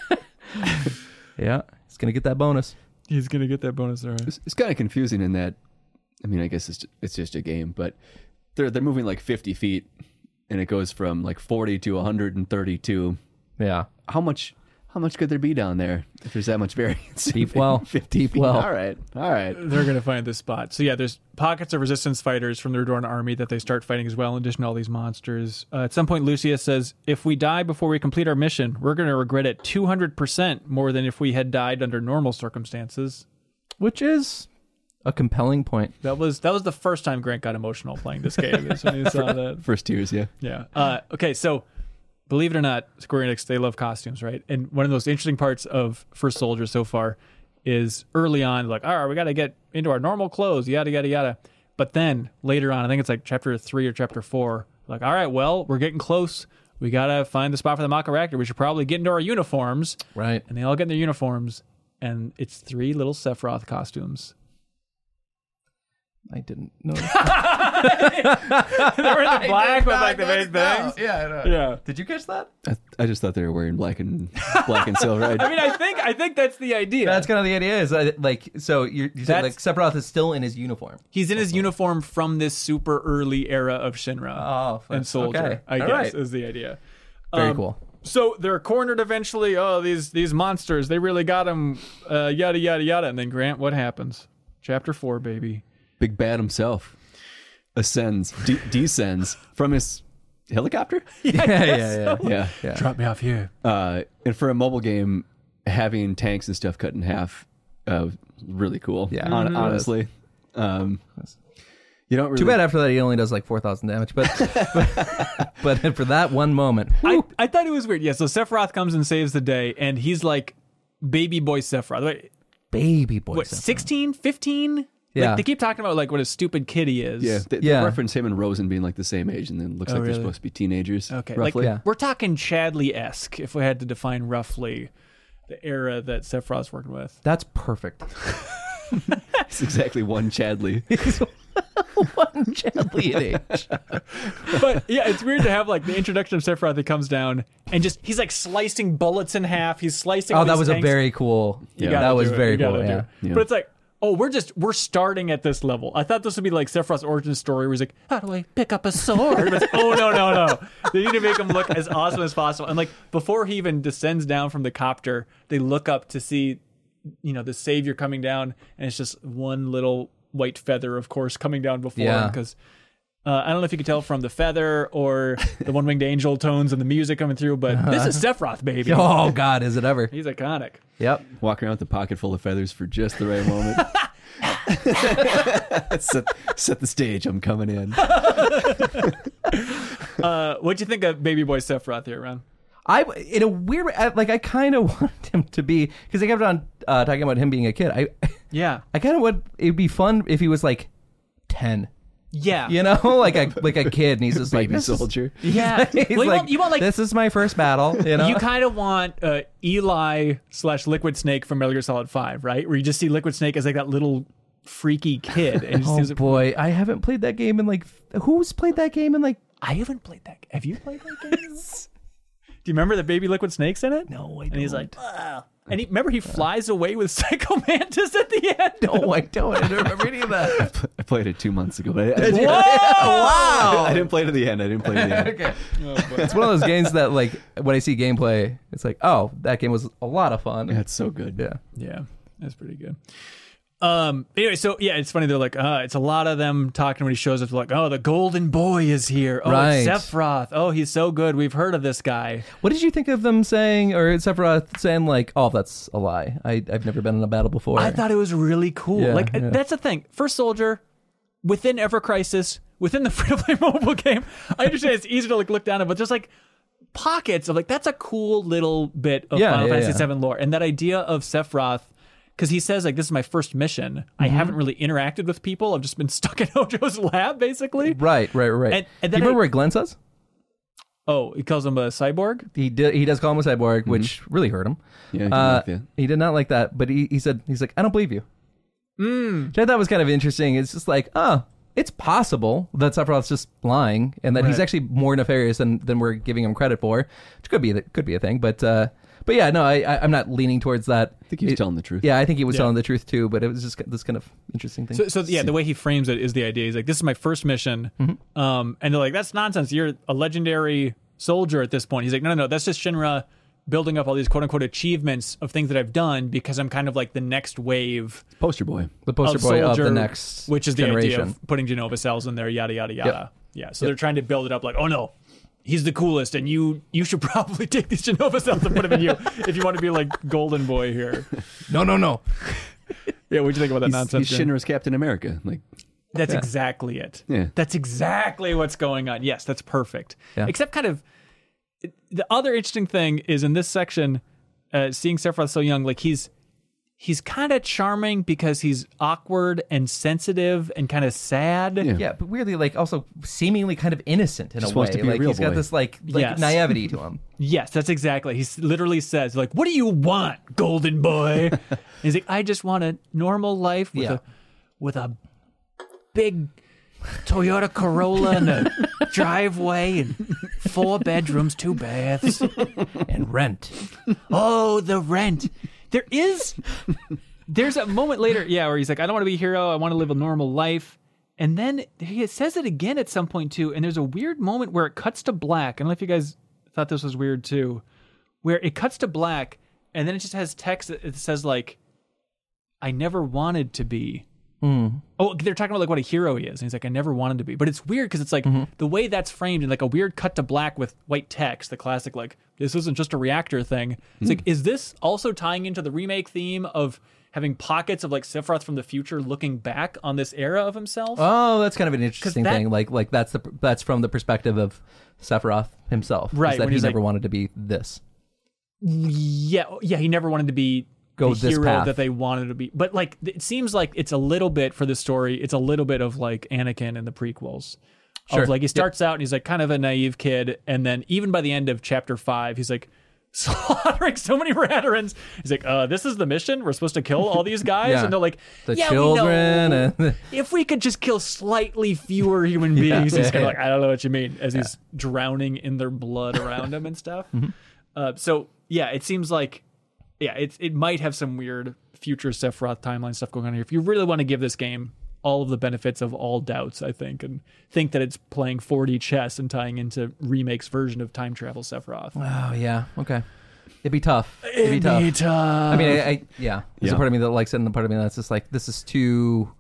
Yeah, he's gonna get that bonus. He's gonna get that bonus, all right. It's kind of confusing in that. I mean, I guess it's just a game, but they're moving like 50 feet, and it goes from like 40 to 132. Yeah, How much could there be down there if there's that much variance? deep well, 50 deep feet. well. All right. They're gonna find this spot. So yeah, there's pockets of resistance fighters from the Redoran army that they start fighting as well, in addition to all these monsters. At some point, Lucia says, if we die before we complete our mission, we're gonna regret it 200% more than if we had died under normal circumstances. Which is a compelling point. That was the first time Grant got emotional playing this game, is when he saw that. First tears, yeah. Yeah. Okay, so believe it or not, Square Enix, they love costumes, right? And one of those interesting parts of First Soldier so far is early on, like, all right, we got to get into our normal clothes, yada, yada, yada. But then later on, I think it's like chapter 3 or chapter 4, like, all right, well, we're getting close. We got to find the spot for the Mako reactor. We should probably get into our uniforms. Right. And they all get in their uniforms, and it's 3 little Sephiroth costumes. I didn't know. They were in the black with like the big things. Yeah, I know. Yeah. Did you catch that? I just thought they were wearing black and silver. I mean, I think that's the idea. That's kind of the idea. Is like, so you said like Sephiroth is still in his uniform. He's in his uniform from this super early era of Shinra Oh, and Soldier, okay. I All guess, right. is the idea. Very cool. So they're cornered eventually. Oh, these monsters, they really got him, yada, yada, yada. And then, Grant, what happens? Chapter 4, baby. Big Bad himself descends from his helicopter. Yeah. Yeah. Drop me off here. And for a mobile game, having tanks and stuff cut in half, really cool. Yeah. Honestly. You don't really. Too bad after that he only does like 4,000 damage, but for that one moment, I thought it was weird. Yeah, so Sephiroth comes and saves the day, and he's like baby boy Sephiroth. Wait, baby boy. what, Sephiroth. 16, 15? Yeah. Like, they keep talking about like what a stupid kid he is. Yeah, they reference him and Rosen being like the same age, and then it looks like really? they're supposed to be teenagers. Okay, roughly. like we're talking Chadley-esque if we had to define roughly the era that Sephiroth's working with. That's perfect. It's exactly one Chadley. One Chadley in age. But yeah, it's weird to have like the introduction of Sephiroth that comes down and just he's like slicing bullets in half. He's slicing. Oh, all that these was tanks. a very cool. You Yeah, gotta that was do it. very You cool. gotta do Yeah. it. Yeah. But it's like, oh, we're starting at this level. I thought this would be like Sephiroth's origin story where he's like, how do I pick up a sword? But it's, oh, no. They need to make him look as awesome as possible. And like before he even descends down from the copter, they look up to see, the savior coming down, and it's just one little white feather, of course, coming down before him because I don't know if you could tell from the feather or the one-winged angel tones and the music coming through, but this is Sephiroth, baby. Oh God, is it ever? He's iconic. Yep. Walk around with a pocket full of feathers for just the right moment. set the stage. I'm coming in. What'd you think of baby boy Sephiroth here, Ron? In a weird way, I kind of wanted him to be, because they kept on talking about him being a kid. Yeah. I kind of would. It'd be fun if he was like 10. Yeah. You know, like a kid, and he's just like, Baby soldier. Yeah. he's Well, like, you want like this is my first battle. You know, you kind of want Eli/Liquid Snake from Metal Gear Solid 5, right? Where you just see Liquid Snake as like that little freaky kid. And oh boy, I haven't played that game in like. Who's played that game in like? I haven't played that. Have you played that game? Do you remember the baby Liquid Snake's in it? No, I And he's don't. like, "Ugh." And remember he flies away with Psycho Mantis at the end. No, I don't. I don't remember any of that. I played it 2 months ago, but Whoa! Wow. I didn't play to the end. I didn't play to the end. Okay. It's one of those games that, like, when I see gameplay, it's like, oh, that game was a lot of fun. Yeah, it's so good. Yeah. Yeah, that's pretty good. Anyway, so yeah, it's funny. They're like, it's a lot of them talking when he shows up. They're like, oh, the golden boy is here. Oh, Right. it's Sephiroth. Oh, he's so good. We've heard of this guy. What did you think of them saying, or Sephiroth saying, like, oh, that's a lie. I've never been in a battle before. I thought it was really cool. Yeah, like, yeah. that's the thing. First Soldier, within Ever Crisis, within the free-to-play mobile game, I understand it's easy to like look down at, but just like pockets of like, that's a cool little bit of Yeah, Final yeah, Fantasy yeah. VII lore. And that idea of Sephiroth, because he says like, this is my first mission. I haven't really interacted with people. I've just been stuck in Hojo's lab, basically. Right. And Do you then remember what Glenn says? Oh, he calls him a cyborg? He does call him a cyborg, which really hurt him. Yeah, he didn't like that. He did not like that, but he's like, I don't believe you. Which I thought was kind of interesting. It's just like, it's possible that Sephiroth's just lying, and that he's Right. actually more nefarious than we're giving him credit for, which could be a thing. But yeah, no, I'm not leaning towards that. I think he was telling the truth. Yeah, I think he was Yeah. telling the truth too, but it was just this kind of interesting thing. So yeah, the way he frames it is the idea. He's like, this is my first mission. And they're like, that's nonsense. You're a legendary soldier at this point. He's like, no, that's just Shinra building up all these quote unquote achievements of things that I've done because I'm kind of like the next wave Poster boy. The poster of boy soldier, of the next which is the generation. idea of putting Genova cells in there, yada, yada, yada. Yeah. So they're trying to build it up like, oh no, he's the coolest, and you should probably take these Genova cells and put them in you if you want to be like Golden Boy here. No. Yeah, what'd you think about that He's nonsense? Jen? Shinra's Captain America. Like, That's exactly it. Yeah. That's exactly what's going on. Yes, that's perfect. Yeah. Except kind of the other interesting thing is in this section, seeing Sephiroth so young, like he's kind of charming because he's awkward and sensitive and kind of sad. Yeah. Yeah, but weirdly, like, also seemingly kind of innocent in Just a way. wants to be a Like, real he's got boy. this like Yes. naivety to him. Yes, that's exactly. He literally says, like, what do you want, Golden Boy? And he's like, I just want a normal life with a big Toyota Corolla and a driveway and 4 bedrooms, 2 baths. And rent. Oh, the rent. There's a moment later, where he's like, I don't want to be a hero. I want to live a normal life. And then he says it again at some point too. And there's a weird moment where it cuts to black. I don't know if you guys thought this was weird too, where it cuts to black and then it just has text that it says like, I never wanted to be. Oh, they're talking about like what a hero he is. And he's like, I never wanted to be. But it's weird because it's like the way that's framed in like a weird cut to black with white text, the classic like, this isn't just a reactor thing. It's like, is this also tying into the remake theme of having pockets of like Sephiroth from the future looking back on this era of himself? Oh, that's kind of an interesting that- thing. Like that's from the perspective of Sephiroth himself. Right, Is that when he he's never like- wanted to be this. Yeah, he never wanted to be Go the this hero path. that they wanted to be. But like, it seems like it's a little bit for the story. It's a little bit of like Anakin in the prequels. Sure. Of like he starts out and he's like kind of a naive kid, and then even by the end of chapter 5, he's like slaughtering so many Radarans. He's like, this is the mission. We're supposed to kill all these guys, Yeah. and they're like, The yeah, children we know. and If we could just kill slightly fewer human beings, he's kind of like, I don't know what you mean, as he's drowning in their blood around him and stuff. So yeah, it seems like, it might have some weird future Sephiroth timeline stuff going on here. If you really want to give this game all of the benefits of all doubts, I think, and think that it's playing 4D chess and tying into Remake's version of time travel Sephiroth. oh yeah, okay. It'd be tough. It'd be tough. I mean, I there's Yeah. a part of me that likes it, and the part of me that's just like, this is too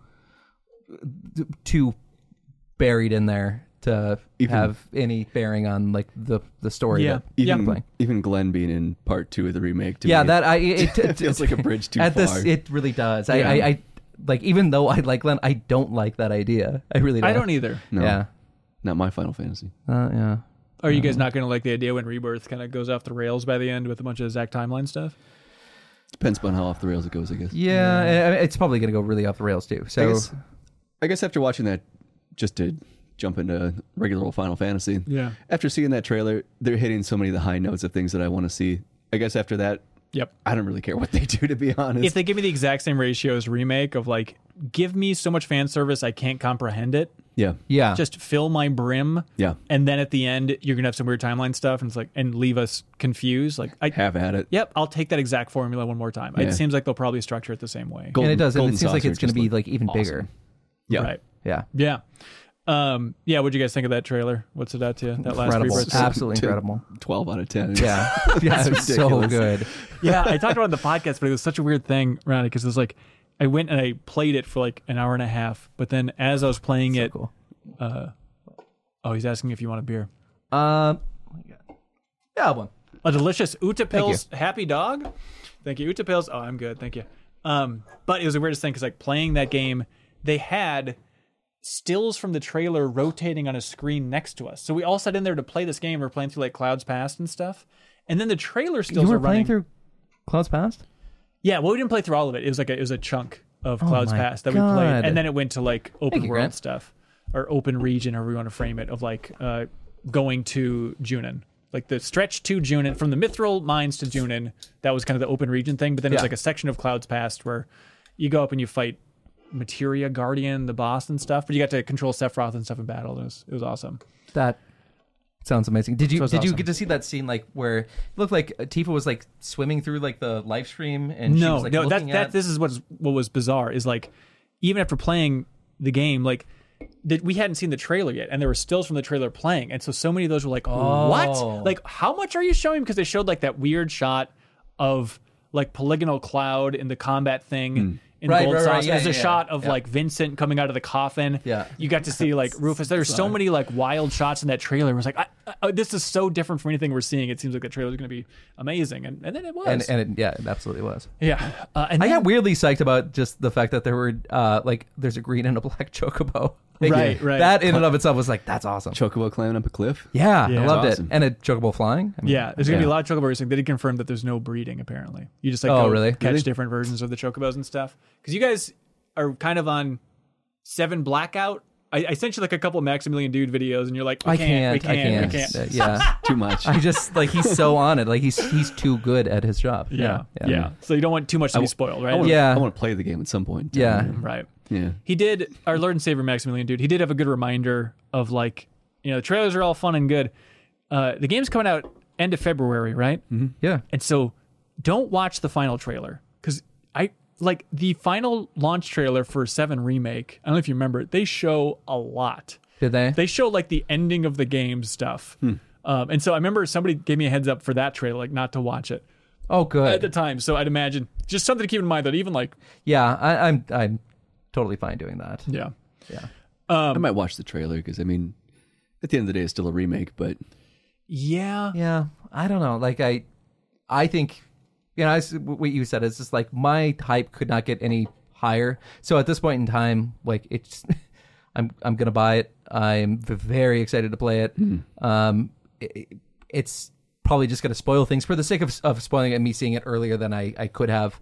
buried in there to have any bearing on like the story. Yeah. that Even even Glenn being in part 2 of the remake. To yeah, me, that it feels like a bridge too at far. this, it really does. Yeah. I like, even though I like Glenn, I don't like that idea. I really don't. I don't either. No, Yeah. not my Final Fantasy. Yeah. Are you guys not going to like the idea when Rebirth kind of goes off the rails by the end with a bunch of exact timeline stuff? Depends on how off the rails it goes, I guess. Yeah, I mean, it's probably going to go really off the rails too. I So guess I guess after watching that, just to jump into regular old Final Fantasy. Yeah. After seeing that trailer, they're hitting so many of the high notes of things that I want to see. I guess after that, Yep. I don't really care what they do, to be honest. If they give me the exact same ratio as remake of like, give me so much fan service I can't comprehend it, yeah. Yeah. just fill my brim, Yeah. and then at the end you're gonna have some weird timeline stuff, and it's like, and leave us confused. Like, Have at it. yep, I'll take that exact formula one more time. Yeah. It seems like they'll probably structure it the same way. and it does. And Golden it seems like Saucer it's going to just be looked like even awesome. bigger. Yeah. Right. Yeah. Yeah. Yeah. What'd you guys think of that trailer? What's it at to you? That last Incredible. three Absolutely incredible. 12 out of 10. Yeah. Yeah. It's so ridiculous. good. Yeah, I talked about it on the podcast, but it was such a weird thing around it because it was like I went and I played it for like an hour and a half, but then as I was playing So it, cool. oh, he's asking if you want a beer. Oh my God. Yeah, one. A delicious Uta Pills Happy Dog. Thank you, Uta Pills. Oh, I'm good, thank you. But it was the weirdest thing because like playing that game, they had stills from the trailer rotating on a screen next to us. So we all sat in there to play this game. We're playing through like Clouds Past and stuff, and then the trailer stills You were are running. playing through Clouds Past? Yeah, well, we didn't play through all of it. It was a chunk of Clouds my Past that we played, God. and then it went to like open you, world Grant. stuff or open region, however you want to frame it, of like going to Junin, like the stretch to Junin from the Mithril mines to Junin. That was kind of the open region thing, but then there's Yeah. like a section of Clouds Past where you go up and you fight Materia Guardian, the boss and stuff, but you got to control Sephiroth and stuff in battle. It was awesome. That sounds amazing. Did you So it's did you awesome. get to see that scene like where it looked like Tifa was like swimming through like the live stream and she No, was like no, looking that at this is what was bizarre is like even after playing the game, like we hadn't seen the trailer yet, and there were stills from the trailer playing, and so many of those were like, Oh. what? Like, how much are you showing? Because they showed like that weird shot of like polygonal cloud in the combat thing. In Right, Gold right, Saucer. right. Yeah, There's a yeah, shot yeah. of Yeah. like Vincent coming out of the coffin. Yeah. You got to see like Rufus. There's so many like wild shots in that trailer. It was like, this is so different from anything we're seeing. It seems like the trailer is going to be amazing, and then it was. and it absolutely was. yeah, and I then- got weirdly psyched about just the fact that there were like there's a green and a black chocobo. Like, Right, right. That in and of itself was like that's awesome. Chocobo climbing up a cliff. Yeah, Yeah. I loved That's it. awesome. And a chocobo flying. I mean, Yeah, there's gonna be a lot of chocobo racing. They did confirm that there's no breeding. Apparently, you just like Oh, go really? catch Really? different versions of the chocobos and stuff. Because you guys are kind of on 7 Blackout. I sent you like a couple Maximilian Dude videos, and you're like, we I can't. can't. Yeah. Too much. I just like he's so on it. Like he's too good at his job. Yeah. So you don't want too much to be spoiled, right? Yeah. I want to play the game at some point. Yeah. Right. Yeah. He did. Our Lord and Savior Maximilian Dude. He did have a good reminder of like, the trailers are all fun and good. The game's coming out end of February, right? Yeah. And so don't watch the final trailer because I like the final launch trailer for 7 Remake. I don't know if you remember it. They show a lot. Did they? They show like the ending of the game stuff. And so I remember somebody gave me a heads up for that trailer, like not to watch it Oh, at the good. time. So I'd imagine just something to keep in mind that even like, Yeah, I'm totally fine doing that. yeah. Yeah. I might watch the trailer because, I mean, at the end of the day, it's still a remake, but Yeah. Yeah, I don't know. Like I think, what you said is just like my hype could not get any higher. So at this point in time, like it's, I'm gonna buy it. I'm very excited to play it. It's probably just gonna spoil things for the sake of spoiling it and me seeing it earlier than I could have.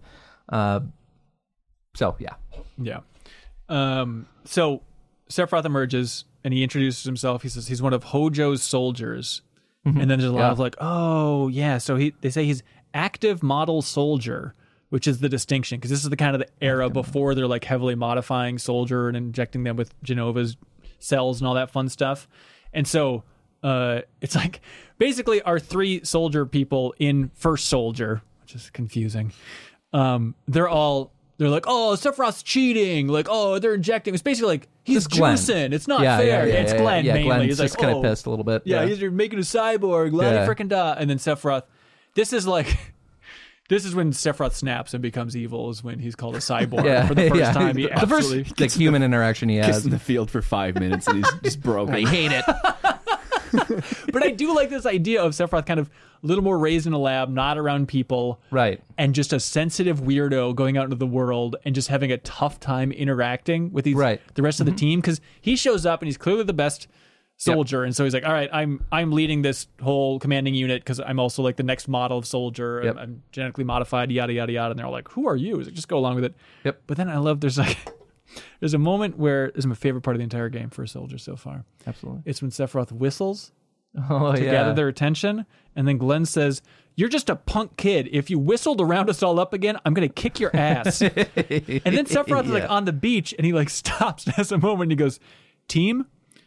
So yeah, Yeah. So Sephiroth emerges and he introduces himself. He says he's one of Hojo's soldiers. And then there's a lot Yeah. of like, oh yeah. So they say he's active model soldier, which is the distinction because this is the kind of the era before they're like heavily modifying soldier and injecting them with Genova's cells and all that fun stuff. And so it's like basically our 3 soldier people in First Soldier, which is confusing. They're like, oh, Sephiroth's cheating. Like, oh, they're injecting. It's basically like he's Just Glenn. juicing. It's not yeah, fair. yeah, It's Glenn mainly. Glenn's He's just like, kind oh, of pissed a little bit. yeah, he's making a cyborg. La Yeah. frickin' da. And then Sephiroth. This is when Sephiroth snaps and becomes evil. Is when he's called a cyborg Yeah, for the first yeah. time. He The absolutely. first like human interaction he kissed has. in the field for 5 minutes and he's just broken. I hate it. But I do like this idea of Sephiroth kind of a little more raised in a lab, not around people. Right. And just a sensitive weirdo going out into the world and just having a tough time interacting with the rest of the team because he shows up and he's clearly the best soldier, and so he's like, all right, I'm leading this whole commanding unit because I'm also like the next model of soldier. Yep. I'm genetically modified, yada yada yada. And they're all like, who are you? He's like, just go along with it. Yep. But then I love there's like There's a moment where this is my favorite part of the entire game for a soldier so far. Absolutely. It's when Sephiroth whistles Oh, to gather their attention, and then Glenn says, "You're just a punk kid. If you whistle to round us all up again, I'm gonna kick your ass." And then Sephiroth is like on the beach, and he like stops and has a moment. And he goes, "Team,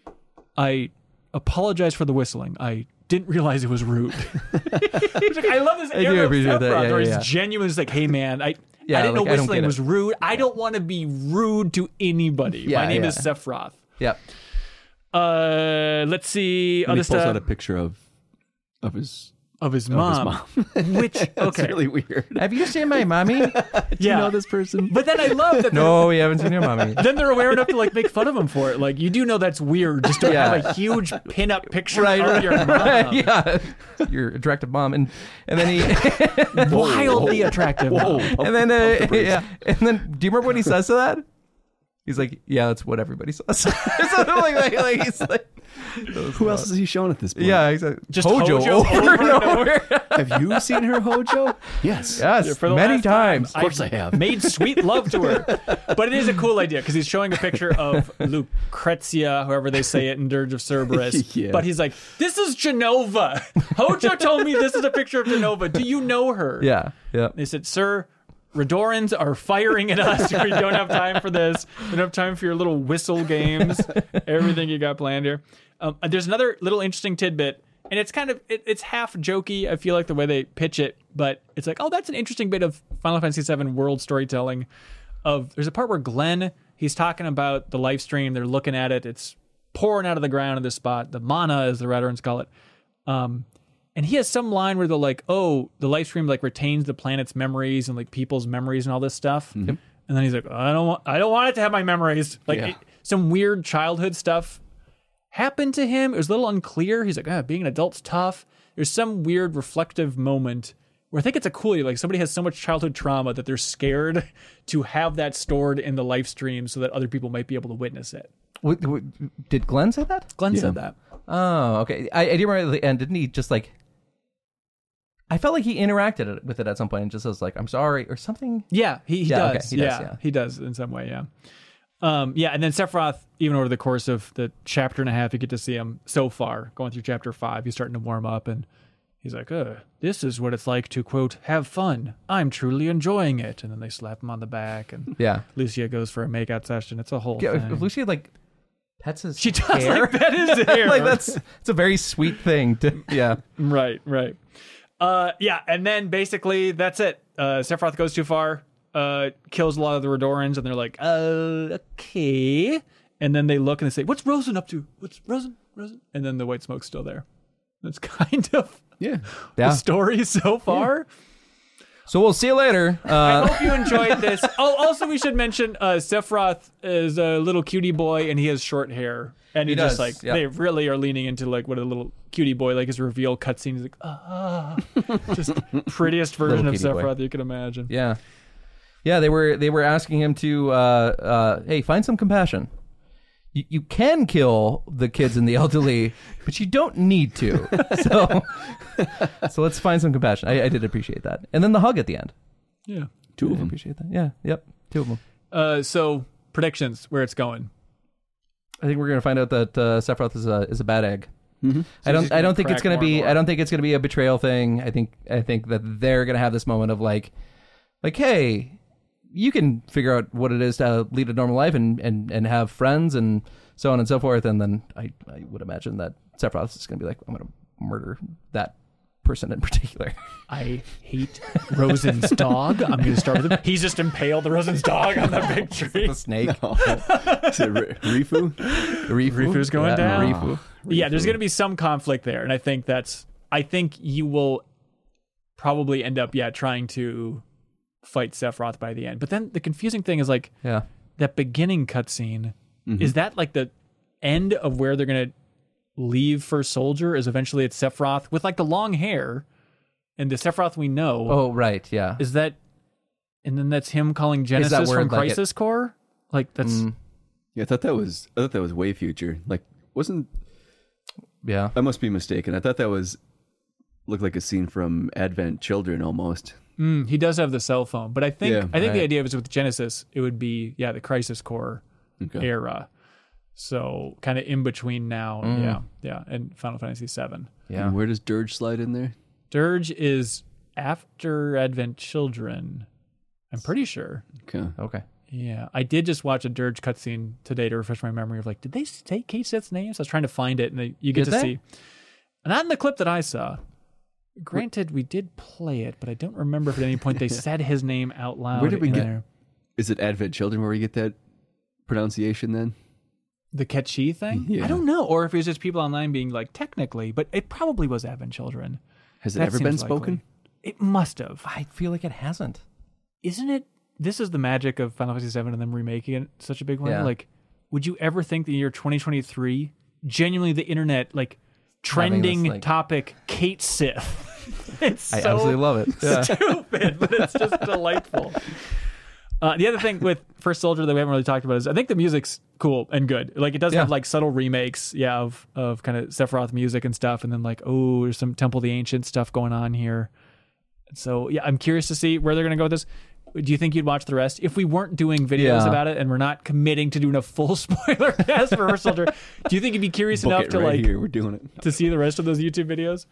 I apologize for the whistling. I didn't realize it was rude." He's like, I love this era of appreciate Sephiroth that. Yeah, where yeah, he's genuine. He's like, "Hey man, I didn't know like, I don't whistling get it. was rude. I don't want to be rude to anybody. Yeah, My name yeah. is Sephiroth." Yep. Let's see And other he pulls out stuff a picture of his of his mom. Which That's okay, really weird. Have you seen my mommy? yeah. You know this person? But then I love that. No, we haven't seen your mommy. Then they're aware enough to like make fun of him for it. Like, you do know that's weird just to Yeah. have a huge pin-up picture Right, of your mom. yeah, your attractive mom, and then he, Wildly attractive. Whoa. mom. and then yeah, and then do you remember what he says to that? He's like, "Yeah, that's what everybody says." Something like he's like, Who else is he showing at this point? yeah, he's like, Just Hojo, Hojo over and over. Have you seen her, Hojo? Yes. Yes, For the many last time, times. Of course I have. Made sweet love to her. But it is a cool idea because he's showing a picture of Lucrezia, however they say it in Dirge of Cerberus. Yeah. But he's like, "This is Genova. Hojo told me this is a picture of Genova. Do you know her?" Yeah, yeah. They said, "Sir, Redorans are firing at us. We don't have time for this. We don't have time for your little whistle games. Everything you got planned here." There's another little interesting tidbit, and it's kind of it's half jokey. I feel like the way they pitch it, but it's like, oh, that's an interesting bit of Final Fantasy VII world storytelling. There's a part where Glenn, he's talking about the life stream. They're looking at it. It's pouring out of the ground in this spot. The mana, as the Redorans call it. And he has some line where they're like, "Oh, the life stream like retains the planet's memories and like people's memories and all this stuff." And then he's like, I don't want it to have my memories." Like Yeah. some weird childhood stuff happened to him. It was a little unclear. He's like, "Being an adult's tough." There's some weird reflective moment where I think it's a cool idea. Like somebody has so much childhood trauma that they're scared to have that stored in the life stream so that other people might be able to witness it. Did Glenn say that? Glenn Yeah. said that. Oh, okay. I do remember at the end. Didn't he just like? I felt like he interacted with it at some point and just was like, "I'm sorry" or something. Yeah, he Yeah, does. okay, he does, yeah. He does in some way, yeah. And then Sephiroth, even over the course of the chapter and a half, you get to see him so far, going through chapter 5, he's starting to warm up, and he's like, "This is what it's like to, quote, have fun. I'm truly enjoying it." And then they slap him on the back, and Yeah. Lucia goes for a makeout session. It's a whole Yeah. thing. If Lucia like pets his She does hair. like pet his hair. Like it's a very sweet thing. Yeah. Right. And then basically that's it. Sephiroth goes too far, kills a lot of the Redorans, and they're like, okay. And then they look and they say, "What's Rosen up to? What's Rosen? And then the white smoke's still there. That's kind of Yeah. the story so far. So we'll see you later. I hope you enjoyed this. Oh, also we should mention Sephiroth is a little cutie boy and he has short hair. And He he just does, like yeah. they really are leaning into like what a little cutie boy, like his reveal cutscene. He's like, just prettiest version of Little cutie boy. Sephiroth you can imagine. Yeah. Yeah, they were asking him to hey, find some compassion. You can kill the kids and the elderly, but you don't need to. So let's find some compassion. I did appreciate that. And then the hug at the end. Yeah. Two of I them. appreciate that. Yeah. Yep. 2 of them. So predictions where it's going. I think we're gonna find out that Sephiroth is a bad egg. Mm-hmm. So he's I don't gonna think it's crack gonna more and be more. I don't think it's gonna be a betrayal thing. I think that they're gonna have this moment of like hey, you can figure out what it is to lead a normal life and have friends and so on and so forth. And then I would imagine that Sephiroth is gonna be like, I'm gonna murder that person in particular. I hate Rosen's dog. I'm going to start with him. He's just impaled the Rosen's dog on the big tree. The snake. Is it Rifu? Rifu's going down. Rifu. Yeah, there's going to be some conflict there, and I think you will probably end up trying to fight Sephiroth by the end. But then the confusing thing is like Yeah. that beginning cutscene. Is that like the end of where they're going to leave First Soldier? Is eventually it's Sephiroth with like the long hair and the Sephiroth we know. Oh right, yeah. Is that, and then that's him calling Genesis where, from like, Crisis Core? Like that's Yeah, I thought that was way future. Like, wasn't Yeah. I must be mistaken. I thought that looked like a scene from Advent Children almost. He does have the cell phone, but I think Yeah, the right. idea was with Genesis, it would be the Crisis Core Okay. era. So kind of in between now, and Final Fantasy VII. Yeah. And where does Dirge slide in there? Dirge is after Advent Children. I'm pretty sure. Okay. Okay. Yeah, I did just watch a Dirge cutscene today to refresh my memory of like, did they say Kate Sith's name? So I was trying to find it, and you get Did to they? see. Not in the clip that I saw. Granted, we did play it, but I don't remember if at any point they said his name out loud. Where did we in get- there. Is it Advent Children where we get that pronunciation then? The Ketchi thing? Yeah. I don't know, or if it was just people online being like, technically, but it probably was Advent Children. Has it That ever been seems likely. spoken? It must have. I feel like it hasn't. Isn't it? This is the magic of Final Fantasy VII and them remaking it such a big way. Yeah. Like, would you ever think the year 2023, genuinely the internet, like, Having trending this, like- topic, Kate Sith? It's I so absolutely love it. Yeah. stupid, but it's just delightful. The other thing with First Soldier that we haven't really talked about is I think the music's cool and good. Like, it does Yeah. have like subtle remakes, of kind of Sephiroth music and stuff, and then like, oh, there's some Temple of the Ancient stuff going on here. So yeah, I'm curious to see where they're going to go with this. Do you think you'd watch the rest if we weren't doing videos Yeah. about it and we're not committing to doing a full spoiler cast for First Soldier? Do you think you'd be curious Book enough it to right like here. We're doing it. to see the rest of those YouTube videos?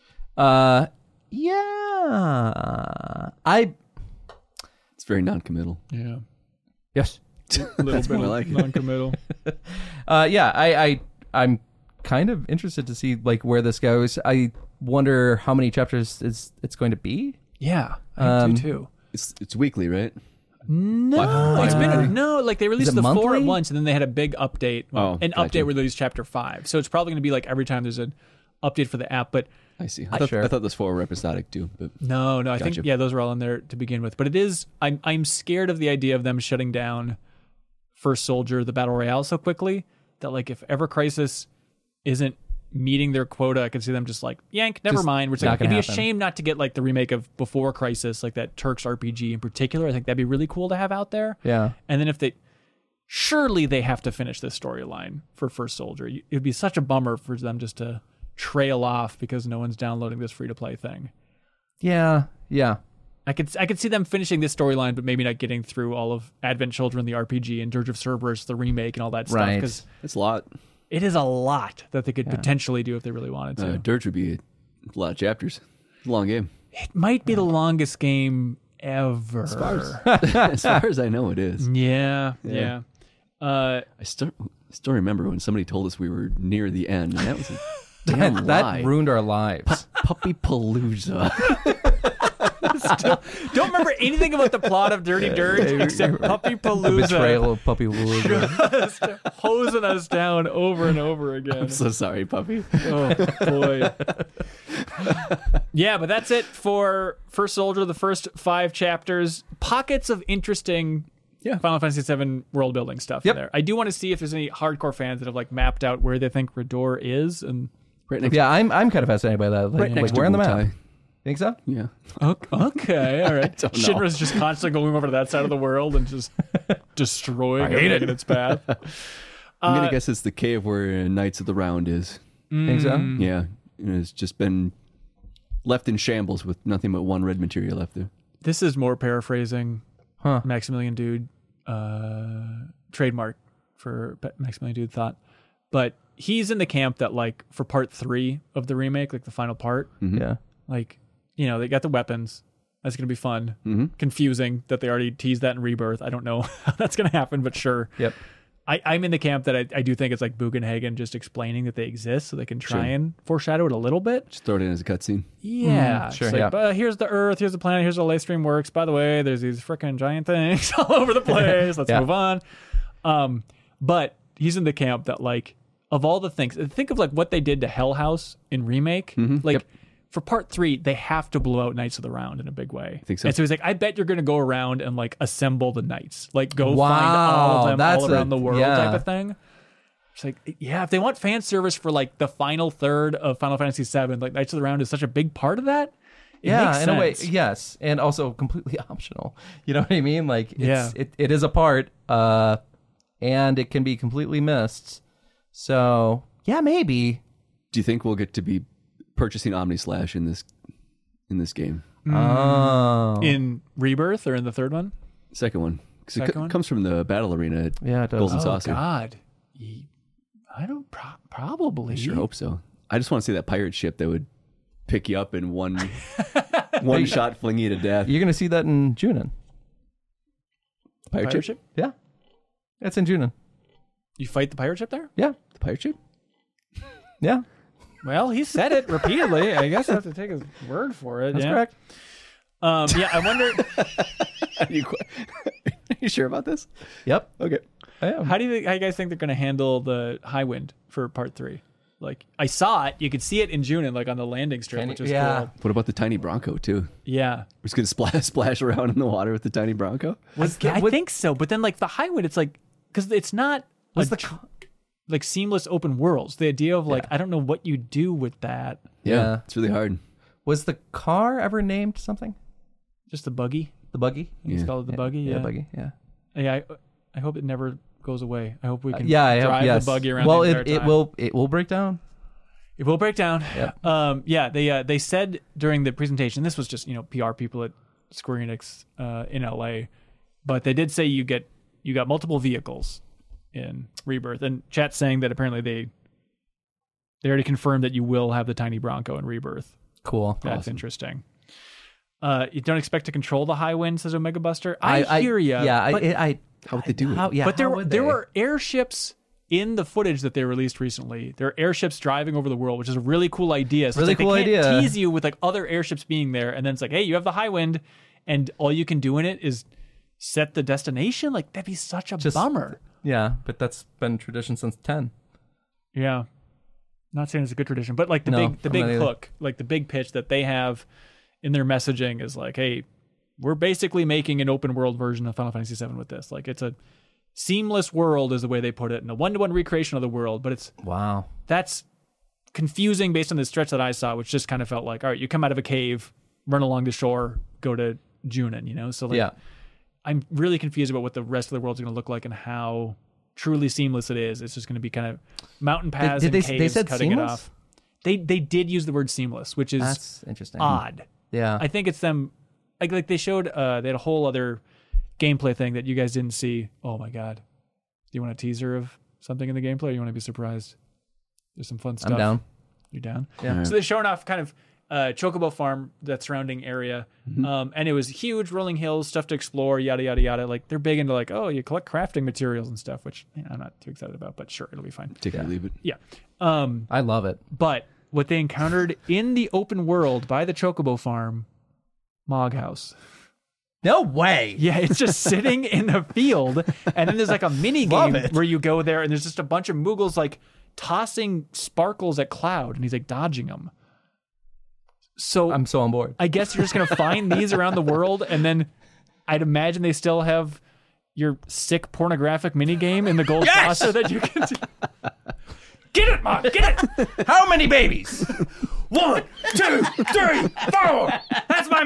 Yeah. I It's very non-committal. Yeah, yes. a little bit I like it. non-committal. Yeah. I'm kind of interested to see like where this goes. I wonder how many chapters it's going to be. Yeah, I do too. It's weekly, right? No, it's been like they released it the 4 monthly? at once, and then they had a big update. Oh, an gotcha. update where they released chapter 5. So it's probably going to be like every time there's an update for the app. But I see. Sure. I thought those 4 were episodic too, but no, I Gotcha. think those were all in there to begin with. But it is I'm scared of the idea of them shutting down First Soldier, the Battle Royale, so quickly that like if ever Crisis isn't meeting their quota, I could see them just like yank, never Just mind. Which not like, it'd gonna be happen. a shame not to get like the remake of Before Crisis, like that Turks RPG in particular. I think that'd be really cool to have out there. Yeah. And then if they surely they have to finish this storyline for First Soldier. It would be such a bummer for them just to trail off because no one's downloading this free to play thing. Yeah. I could see them finishing this storyline, but maybe not getting through all of Advent Children, the RPG, and Dirge of Cerberus, the remake, and all that stuff. Right. Because it's a lot. it is a lot that they could potentially do if they really wanted to. Dirge would be a lot of chapters. It's a long game. It might be the longest game ever. As far as I know, it is. Yeah. I still remember when somebody told us we were near the end, and that was a damn lie. That ruined our lives. Puppy Palooza. Don't remember anything about the plot of Dirty Dirge except Puppy Palooza. Betrayal of Puppy Palooza. hosing us down over and over again. I'm so sorry, puppy. Oh boy. Yeah, but that's it for First Soldier, the first 5 chapters. Pockets of interesting Final Fantasy VII world building stuff in there. I do want to see if there's any hardcore fans that have like mapped out where they think Rador is, and Right next, Yeah, I'm kind of fascinated by that. Like, right next like to where on the map? Wutai. Think so? Yeah. okay, all right. don't know. Shinra's just constantly going over to that side of the world and just destroying everything in its path. I'm going to guess it's the cave where Knights of the Round is. Think so? Yeah. And it's just been left in shambles with nothing but one red material left there. This is more paraphrasing Huh. Maximilian Dude trademark for Maximilian Dude thought, but he's in the camp that like for part 3 of the remake, like the final part, Yeah. like they got the weapons. That's gonna be fun. Mm-hmm. Confusing that they already teased that in Rebirth. I don't know how that's gonna happen, but sure. Yep. I'm in the camp that I do think it's like Bugenhagen just explaining that they exist, so they can try and foreshadow it a little bit. Just throw it in as a cutscene. Yeah, sure, It's like, yeah. but here's the Earth, here's the planet, here's how the live stream works. By the way, there's these freaking giant things all over the place. Let's Yeah. move on. But he's in the camp that like of all the things, think of like what they did to Hell House in remake. Like for part 3, they have to blow out Knights of the Round in a big way. Think so? And so he's like, I bet you're going to go around and like assemble the knights, like go find Wow, all of them that's all around the world yeah. type of thing. It's like, yeah, if they want fan service for like the final third of Final Fantasy VII, like Knights of the Round is such a big part of that. It Yeah, makes in a way, sense. yes, and also completely optional. You know what I mean? Like, it's, Yeah. it is a part, and it can be completely missed. So, yeah, maybe. Do you think we'll get to be purchasing Omnislash in this game? Oh. in Rebirth or in the third one. Second one. 'Cause Second one? it comes from the battle arena at Yeah, it does. Golden Oh Saucer. God, I don't probably. I sure hope so. I just want to see that pirate ship that would pick you up in one shot, fling you to death. You're going to see that in Junin. Pirate ship? Yeah. That's in Junin. You fight the pirate ship there? Yeah. The pirate ship? Yeah. Well, he said it repeatedly. I guess I have to take his word for it. That's yeah. correct. Yeah, I wonder Are you sure about this? Yep. Okay. I am. how do you guys think they're going to handle the high wind for part 3? Like, I saw it. You could see it in Junin, like on the landing strip, which is cool. What about the tiny Bronco, too? Yeah. We're just going to splash around in the water with the tiny Bronco? I think so. But then, like, the high wind, it's like, because it's not like seamless open worlds. The idea of, like, I don't know what you do with that. Yeah. It's really hard. Was the car ever named something? Just the buggy. The buggy? I think it's called the buggy. Yeah. buggy. Yeah. Yeah, I hope it never goes away. I hope we can I hope, drive yes. the buggy around well, the entire time. it will break down. It will break down. Yeah. They said during the presentation, this was just, PR people at Square Enix in LA, but they did say you got multiple vehicles in Rebirth, and chat's saying that apparently they already confirmed that you will have the tiny Bronco in Rebirth. Cool. That's interesting. You don't expect to control the high wind, says Omega Buster. I hear you. Yeah. but, How would they do it? Yeah. but how would there they? were airships in the footage that they released recently. There are airships driving over the world, which is a really cool idea. So Really it's like cool they can't idea. tease you with like other airships being there, and then it's like, hey, you have the high wind, and all you can do in it is set the destination. Like, that'd be such a bummer. Yeah, but that's been tradition since 10. Yeah, not saying it's a good tradition, but like the No, big I'm not either. hook, like the big pitch that they have in their messaging is like, hey, we're basically making an open world version of Final Fantasy VII with this. Like, it's a seamless world is the way they put it, and a 1-to-1 recreation of the world. But Wow. that's confusing based on the stretch that I saw, which just kind of felt like, all right, you come out of a cave, run along the shore, go to Junin, So like, Yeah. I'm really confused about what the rest of the world's going to look like and how truly seamless it is. It's just going to be kind of mountain paths Did and they caves said cutting seamless? it off. They did use the word seamless, which is That's interesting. odd. Yeah. I think it's them. Like they showed, they had a whole other gameplay thing that you guys didn't see. Oh my god! Do you want a teaser of something in the gameplay, or you want to be surprised? There's some fun stuff. I'm down. You're down. Yeah. So they're showing off kind of Chocobo Farm, that surrounding area, and it was huge, rolling hills, stuff to explore, yada yada yada. Like they're big into like, oh, you collect crafting materials and stuff, which I'm not too excited about, but sure, it'll be fine. Take it or leave it. Yeah. I love it. But what they encountered in the open world by the Chocobo Farm, Mog House. No way. Yeah, it's just sitting in a field, and then there's like a mini Love game it. where you go there, and there's just a bunch of Moogles like tossing sparkles at Cloud, and he's like dodging them. So I'm so on board. I guess you're just gonna find these around the world, and then I'd imagine they still have your sick pornographic mini game in the gold saucer that you can do. Get it, Mom! Get it! How many babies? 1, 2, 3, 4. That's my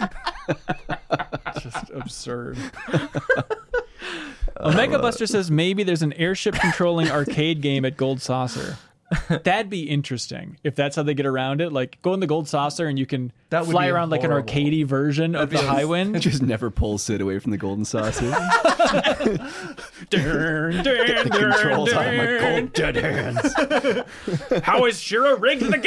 mom. Just absurd. Omega Buster says maybe there's an airship controlling arcade game at Gold Saucer. That'd be interesting if that's how they get around it. Like, go in the Gold Saucer and you can That would fly be around like an horrible. arcadey version of the High Wind. Just never pull Sid away from the golden saucer. The Controls on my cold dead hands. How is Shiro rigged the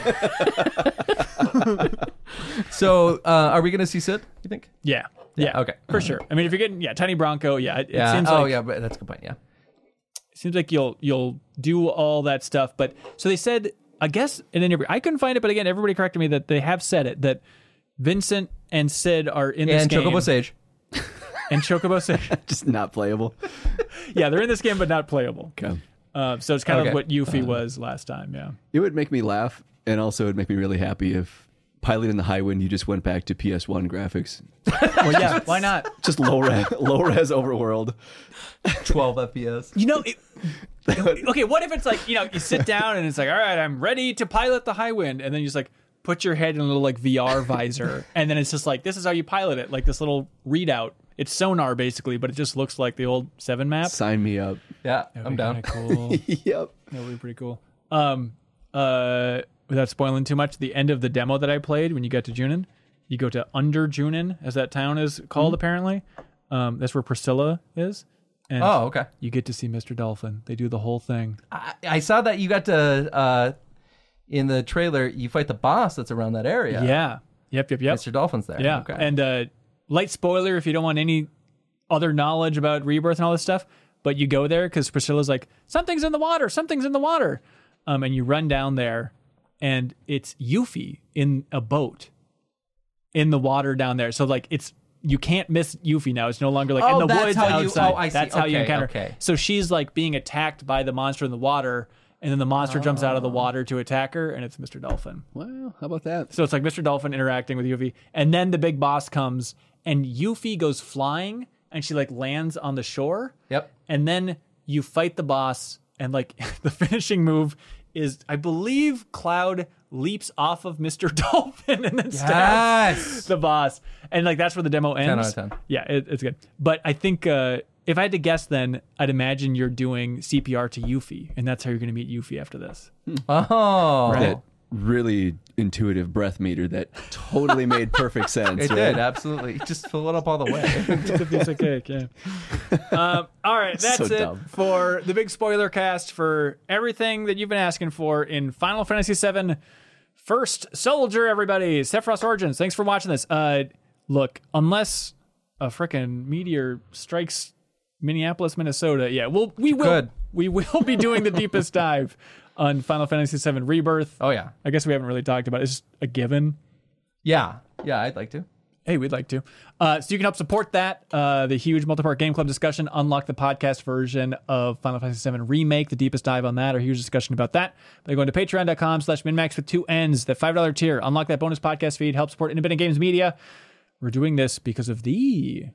game? So, are we going to see Sid, you think? Yeah. Yeah. Okay. For sure. I mean, if you're getting Tiny Bronco, it Yeah. seems Oh, like yeah, but that's a good point. Yeah. seems like you'll do all that stuff. But so they said, I guess in an interview, I couldn't find it, but again, everybody corrected me that they have said it, that Vincent and Sid are in this And game. Chocobo Sage. And Chocobo Sage. Just not playable. Yeah, they're in this game, but not playable. Okay. So it's kind of Okay. what Yuffie was last time. Yeah. It would make me laugh, and also it would make me really happy if piloting the High Wind, you just went back to PS1 graphics. Well, yeah. Why not? Just low res overworld. 12 FPS. You know, okay, what if it's like, you sit down and it's like, all right, I'm ready to pilot the High Wind. And then you just like put your head in a little like VR visor. And then it's just like, this is how you pilot it. Like this little readout. It's sonar basically, but it just looks like the old 7 map. Sign me up. Yeah, That'd I'm be down. kinda Cool. Yep. That would be pretty cool. Without spoiling too much, the end of the demo that I played when you got to Junin, You go to Under Junin, as that town is called, apparently. That's where Priscilla is. And Okay. you get to see Mr. Dolphin. They do the whole thing. I saw that you got to in the trailer. You fight the boss that's around that area. Yeah. Yep. Mr. Dolphin's there. Yeah. Okay. And light spoiler if you don't want any other knowledge about Rebirth and all this stuff, but you go there because Priscilla's like, something's in the water. And you run down there, and it's Yuffie in a boat in the water down there. So, like, you can't miss Yuffie now. It's no longer like in the woods outside. I see. That's how you encounter. Okay. So she's like being attacked by the monster in the water, and then the monster jumps out of the water to attack her, and it's Mr. Dolphin. Well, how about that? So it's like Mr. Dolphin interacting with Yuffie, and then the big boss comes, and Yuffie goes flying, and she like lands on the shore. Yep. And then you fight the boss, and like the finishing move is, I believe, Cloud leaps off of Mr. Dolphin and then stabs the boss, and like that's where the demo ends. 10 out of 10. Yeah, it's good. But I think if I had to guess, then I'd imagine you're doing CPR to Yuffie, and that's how you're going to meet Yuffie after this. Oh. That really intuitive breath meter that totally made perfect sense. It right? did, absolutely. Just fill it up all the way. It's a piece of cake, yeah. All right, that's So it dumb. for the big spoiler cast for everything that you've been asking for in Final Fantasy VII First Soldier, everybody. Sephiroth's Origins, thanks for watching this. Look, unless a frickin' meteor strikes Minneapolis, Minnesota, yeah, we will be doing the deepest dive on Final Fantasy VII Rebirth. Oh, yeah. I guess we haven't really talked about it. It's just a given. Yeah, I'd like to. Hey, we'd like to. So you can help support that, the huge multi-part Game Club discussion, unlock the podcast version of Final Fantasy VII Remake, the deepest dive on that, or huge discussion about that, by going to patreon.com/minmax with 2 N's, that $5 tier, unlock that bonus podcast feed, help support independent games media. We're doing this because of Me.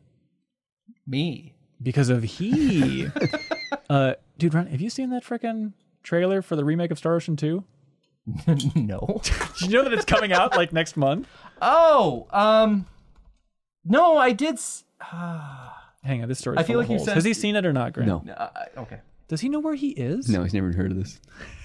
because of he. Dude, Ron, have you seen that frickin' trailer for the remake of Star Ocean 2? No. Did you know that it's coming out like next month? Oh, no, I did. Hang on, this story. I feel like you said- Has he seen it or not, Grant? No. Okay. Does he know where he is? No, he's never even heard of this.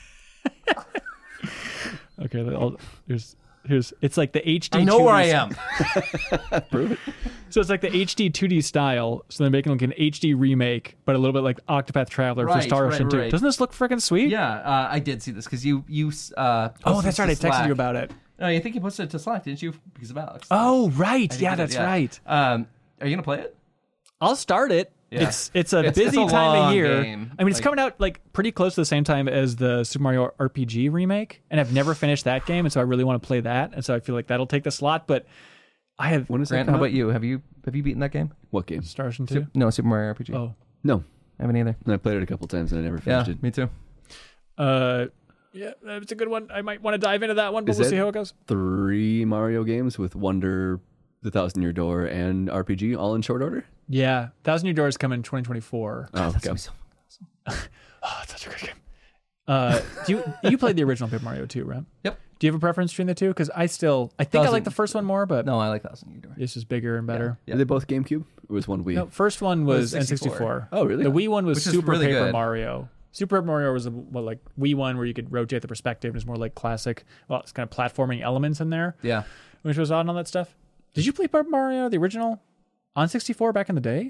Okay, here's it's like the HD. I know 2D where I am. Prove it. So it's like the HD 2D style. So they're making like an HD remake, but a little bit like Octopath Traveler for Right, Star Ocean 2. right. Doesn't this look freaking sweet? Yeah, I did see this because you. Oh, that's right. I texted you about it. No, I think you posted it to Slack, didn't you? Because of Alex. Oh, right. I think Yeah, you did, that's right. Are you gonna play it? I'll start it. Yeah. It's a busy a time of long year. game. I mean, it's Like- coming out like pretty close to the same time as the Super Mario RPG remake, and I've never finished that game, and so I really want to play that, and so I feel like that'll take the slot. But I have When is that Grant, come how out? about you? Have you beaten that game? What game? Star Ocean 2. No, Super Mario RPG. Oh, No. I haven't either. I played it a couple times and I never Yeah, finished it. me too. yeah, it's a good one. I might want to dive into that one, but Is we'll it- see how it goes. 3 Mario games with Wonder, The Thousand Year Door, and RPG all in short order? Yeah, Thousand Year Doors come in 2024. Oh, okay. That's so- Oh, it's such a good game. You played the original Paper Mario 2, right? Yep. Do you have a preference between the two? Because I think I Thousand- like the first one more, but No, I like Thousand Year Door. this is bigger and better. Yeah. Are they both GameCube? Or was one Wii? No, first one was It was N64. Oh, really? The Wii one was Which is Super really Paper good. Mario. Super Paper Mario was a like Wii one where you could rotate the perspective. It was more like classic. Well, it's kind of platforming elements in there, Yeah. which was odd and all that stuff. Did you play Paper Mario, the original, on 64 back in the day?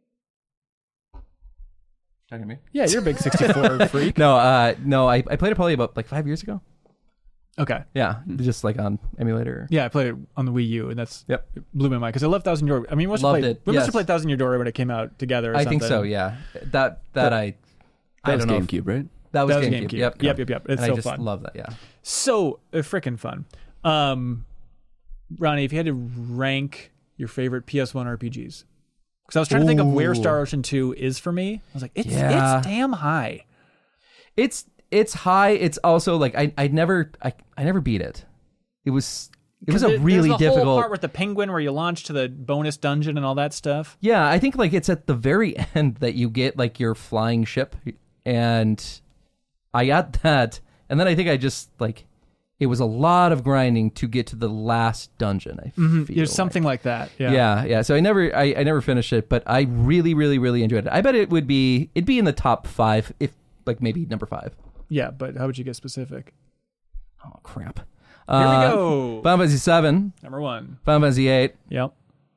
Talking to me? Yeah, you're a big 64 freak. No, no. I played it probably about like 5 years ago. Okay. Yeah, just like on emulator. Yeah, I played it on the Wii U, and it blew my mind because I love Thousand Year. I mean, we must Loved have it, played yes. Thousand Year Door when it came out together. Or I something. think so. Yeah, that I That was don't know. if- GameCube, right? That was That was GameCube. GameCube. Yep. Yep. It's And so I just fun. love that. Yeah. So freaking fun. Ronnie, if you had to rank your favorite PS1 RPGs, because I was trying to think of where Ooh. Star Ocean 2 is for me. I was like, it's damn high. It's high. It's also like I never beat it. It was a really there's the difficult whole part with the penguin where you launch to the bonus dungeon and all that stuff. Yeah, I think like it's at the very end that you get like your flying ship, and I got that, and then I think I just like it was a lot of grinding to get to the last dungeon. I feel There's something like that. Yeah. Yeah. So I never finished it, but I really, really, really enjoyed it. I bet it'd be in the top 5, if like maybe number 5. Yeah, but how would you get specific? Oh crap. Here we go. Final Fantasy 7, Number 1. Final Fantasy 8, Yep.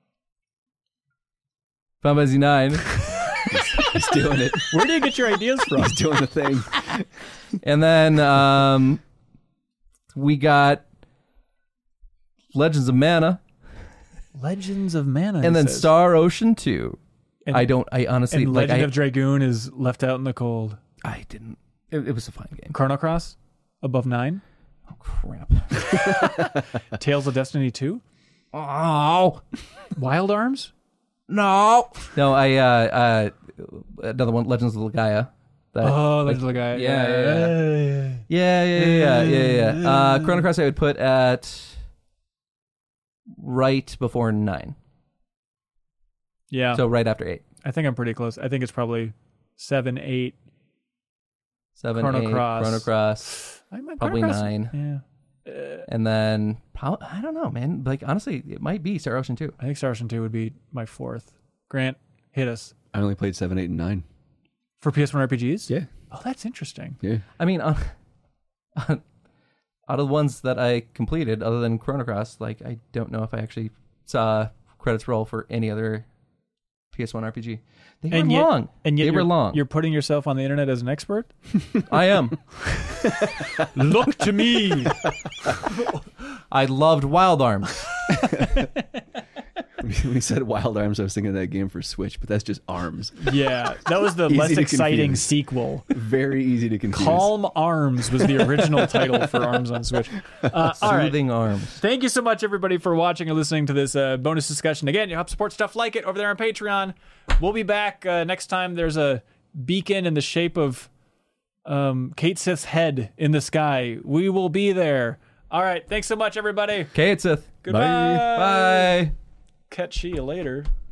Final Fantasy 9, He's doing it. Where do you get your ideas from? He's doing the thing. and then we got Legends of Mana, Legends of Mana. and he then says. Star Ocean 2. And- I honestly And like. Legend of Dragoon is left out in the cold. I didn't. It was a fine game. Chrono Cross above 9. Oh crap! Tales of Destiny 2. Oh Wild Arms. no! No, I another one, Legends of Legaia. That, Oh, Legend of the Guy. yeah. Chrono Cross I would put at right before 9, Yeah. so right after 8. I think I'm pretty close. I think it's probably 7, 8. 7, Chrono 8, Cross. Chrono Cross, probably Chrono Cross- 9, Yeah. and then I don't know, man. Like honestly, it might be Star Ocean 2. I think Star Ocean 2 would be my 4th. Grant, hit us. I only played 7, 8, and 9. For PS1 RPGs? Yeah. Oh, that's interesting. Yeah. I mean, out of the ones that I completed, other than Chrono Cross, like I don't know if I actually saw credits roll for any other PS1 RPG. They were long. And yet they were long. You're putting yourself on the internet as an expert? I am. Look to me. I loved Wild Arms. When he said Wild Arms, I was thinking of that game for Switch, but that's just Arms. Yeah, that was the Easy less to exciting confuse. sequel. Very easy to confuse. Calm Arms was the original title for Arms on Switch. All right. Soothing Arms. Thank you so much, everybody, for watching and listening to this bonus discussion. Again, you help support stuff like it over there on Patreon. We'll be back next time. There's a beacon in the shape of Kate Sith's head in the sky. We will be there. All right. Thanks so much, everybody. Kate Sith. Goodbye. Bye. Catch you later.